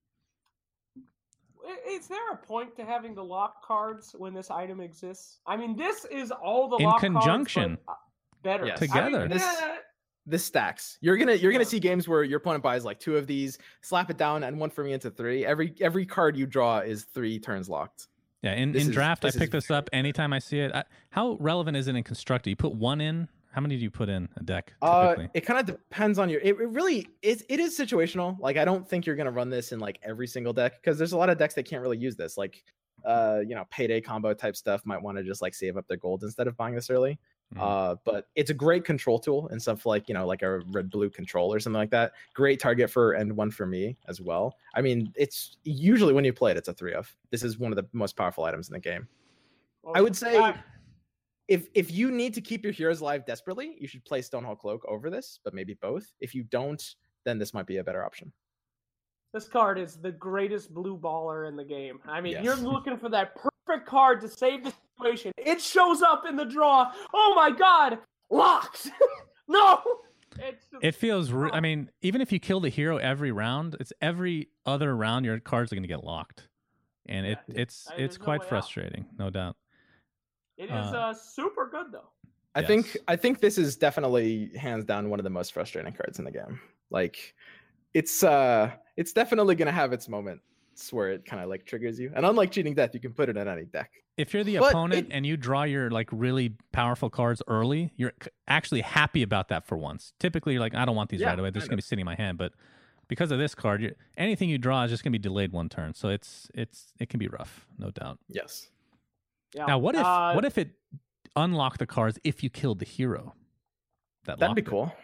Is there a point to having the lock cards when this item exists? I mean, this is all the In lock conjunction. cards, but, uh, better Yes. Together. I mean, This- yeah, This stacks. You're gonna you're gonna Yeah. see games where your opponent buys like two of these, slap it down, and one for me into three. Every every card you draw is three turns locked. Yeah, in, This in is- draft, I this pick is this very up anytime I see it. I, how relevant is it in constructed? You put one in. How many do you put in a deck Uh, typically? it kind of depends on your. It, it really is. It is situational. Like I don't think you're gonna run this in like every single deck because there's a lot of decks that can't really use this. Like, uh, you know, payday combo type stuff might want to just like save up their gold instead of buying this early. Mhm. Uh, but it's a great control tool and stuff like you know like a red blue control or something like that. Great target for and one for me as well. I mean, it's usually when you play it, it's a three of. This is one of the most powerful items in the game. I would say. Yeah. If if you need to keep your heroes alive desperately, you should play Stonehall Cloak over this, but maybe both. If you don't, then this might be a better option. This card is the greatest blue baller in the game. I mean, Yes. you're looking for that perfect card to save the situation. It shows up in the draw. Oh my god! Locked! No! It's just, It feels. Re- I mean, even if you kill the hero every round, it's every other round your cards are going to get locked, and it Yeah. it's I- it's there's no quite way out. frustrating, no doubt. it is uh, uh, super good though. I Yes. think I think this is definitely hands down one of the most frustrating cards in the game. Like it's uh it's definitely gonna have its moments where it kind of like triggers you. And unlike Cheating Death, you can put it in any deck. If you're the But opponent it- and you draw your like really powerful cards early, you're c- actually happy about that for once. Typically, you're like, I don't want these Yeah, right away. They're just kind gonna be sitting in my hand. But because of this card, you anything you draw is just gonna be delayed one turn. So it's it's it can be rough, no doubt. Yes. Yeah. Now, what if Uh, what if it unlocked the cards if you killed the hero? That That'd be locked it? cool.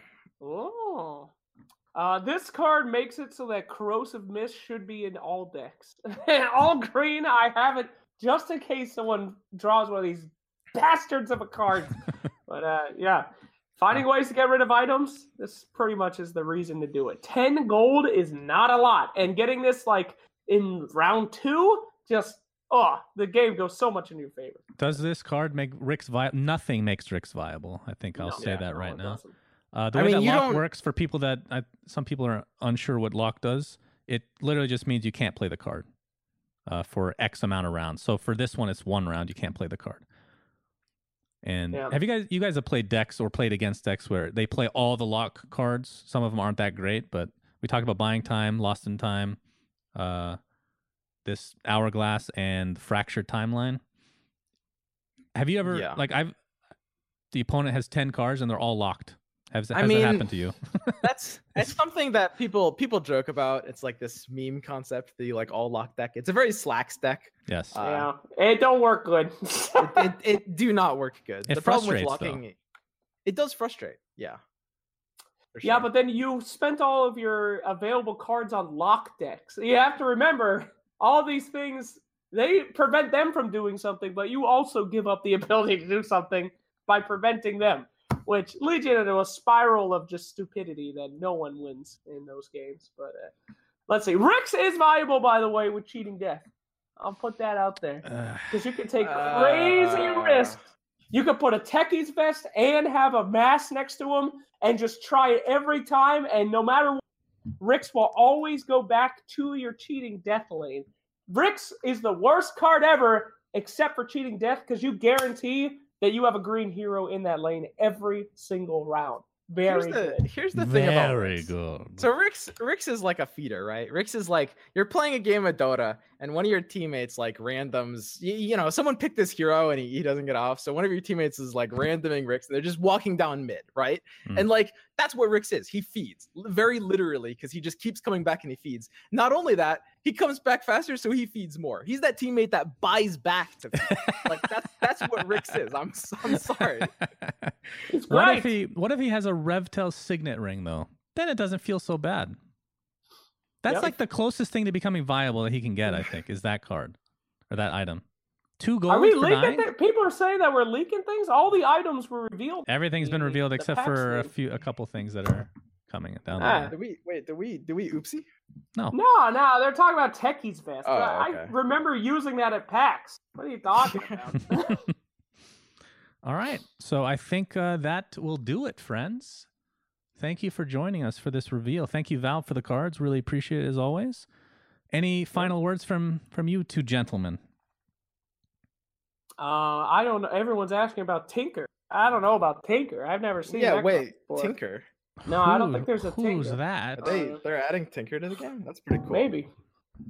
Oh. Uh, this card makes it so that Corrosive Mist should be in all decks. All green, I have it just in case someone draws one of these bastards of a card. But uh, yeah, finding ways to get rid of items, this pretty much is the reason to do it. ten gold is not a lot. And getting this like in round two, just, oh, the game goes so much in your favor. Does this card make Rick's viable? Nothing makes Rick's viable. I think I'll No, say yeah, that no, right it now. doesn't. Uh, the I way mean, that you lock don't- works for people that I, some people are unsure what lock does, it literally just means you can't play the card uh, for X amount of rounds. So for this one, it's one round. You can't play the card. And Yeah. have you guys, you guys have played decks or played against decks where they play all the lock cards? Some of them aren't that great, but we talked about Buying Time, Lost in Time, uh, this Hourglass, and Fractured Timeline. Have you ever Yeah. like I've the opponent has ten cards and they're all locked? Has, has I that mean, happened to you? That's it's something that people people joke about. It's like this meme concept, the like all lock deck. It's a very slacks deck. Yes. Uh, Yeah, it don't work good. it, it, it do not work good. It the problem with frustrates, though. locking it does frustrate. Yeah. For Yeah, sure. but then you spent all of your available cards on lock decks. You have to remember, all these things, they prevent them from doing something, but you also give up the ability to do something by preventing them, which leads you into a spiral of just stupidity that no one wins in those games. But uh, let's see. Rix is valuable, by the way, with Cheating Death. I'll put that out there. Uh, Because you can take crazy Uh. risks. You could put a Techie's vest and have a mask next to him and just try it every time. And no matter what, Rix will always go back to your Cheating Death lane. Rix is the worst card ever, except for Cheating Death, because you guarantee that you have a green hero in that lane every single round. here's Very the good. here's the thing about very Rix. good. So Rix Rix is like a feeder, right? Rix is like you're playing a game of Dota, and one of your teammates like randoms. You, you know, someone picked this hero and he, he doesn't get off. So one of your teammates is like randoming Rix. And they're just walking down mid, right? Mm. And like that's what Rix is. He feeds l- very literally because he just keeps coming back and he feeds. Not only that, he comes back faster, so he feeds more. He's that teammate that buys back to feed. Like that's that's what Rix is. I'm s- I'm sorry. It's What great. if he what if he has a Revtel signet ring though? Then it doesn't feel so bad. That's Yep. like the closest thing to becoming viable that he can get, I think, is that card or that item. Two gold Are we for leaking? nine? Th- People are saying that we're leaking things. All the items were revealed. Everything's been The- revealed the except packs for a thing. few a couple things that are coming down Ah. there. Did we wait? Did we did we oopsie? No. No, no, they're talking about Techie's vest. Oh, I okay. I remember using that at PAX. What are you talking about? All right. So I think uh, that will do it, friends. Thank you for joining us for this reveal. Thank you, Valve, for the cards. Really appreciate it as always. Any final words from from you two gentlemen? uh, I don't know. Everyone's asking about Tinker. I don't know about Tinker. I've never seen. Yeah, that wait, card before. Tinker. No, I don't Who- think there's a Who's Tinker. that? Are they Uh, they're adding Tinker to the game? That's pretty cool. Maybe.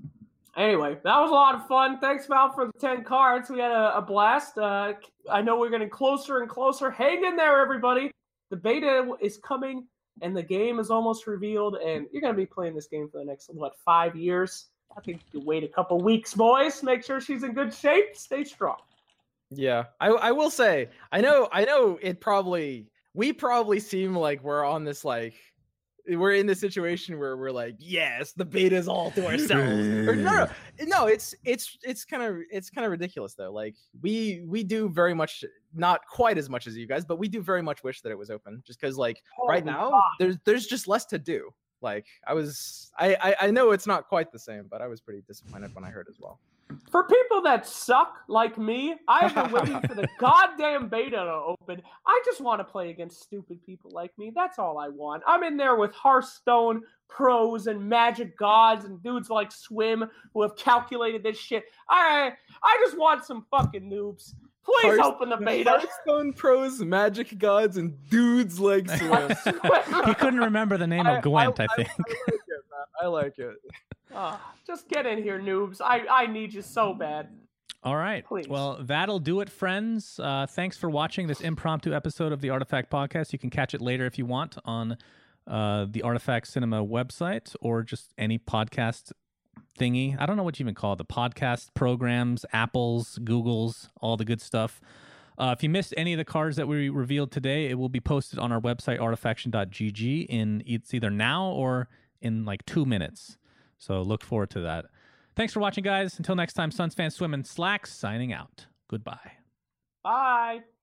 Anyway, that was a lot of fun. Thanks, Val, for the ten cards. We had a, a blast. Uh, I know we're getting closer and closer. Hang in there, everybody. The beta is coming, and the game is almost revealed, and you're going to be playing this game for the next, what, five years? I think you wait a couple weeks, boys. Make sure she's in good shape. Stay strong. Yeah, I I will say, I know I know it probably we probably seem like we're on this like we're in this situation where we're like, yes, the beta's all to ourselves. Or, no, no, no, it's it's it's kind of it's kind of ridiculous though. Like we we do very much, not quite as much as you guys, but we do very much wish that it was open, just because like Holy right now God. there's there's just less to do. Like I was I, I I know it's not quite the same, but I was pretty disappointed when I heard as well. For people that suck like me, I have been waiting for the goddamn beta to open. I just want to play against stupid people like me. That's all I want. I'm in there with Hearthstone pros and Magic gods and dudes like Swim who have calculated this shit. I I just want some fucking noobs. Please Hearth- open the beta. Hearthstone pros, Magic gods, and dudes like Swim. He couldn't remember the name of Gwent, I, I, I think. I, I like it, man. I like it. Oh, just get in here, noobs. I, I need you so bad. All right. Please. Well, that'll do it, friends. Uh, thanks for watching this impromptu episode of the Artifact Podcast. You can catch it later if you want on uh, the Artifact Cinema website or just any podcast thingy. I don't know what you even call it. The podcast programs, Apples, Googles, all the good stuff. Uh, if you missed any of the cards that we revealed today, it will be posted on our website, artifaction dot g g, in it's either now or in like two minutes. So look forward to that. Thanks for watching, guys. Until next time, Suns fans swim in slacks, signing out. Goodbye. Bye.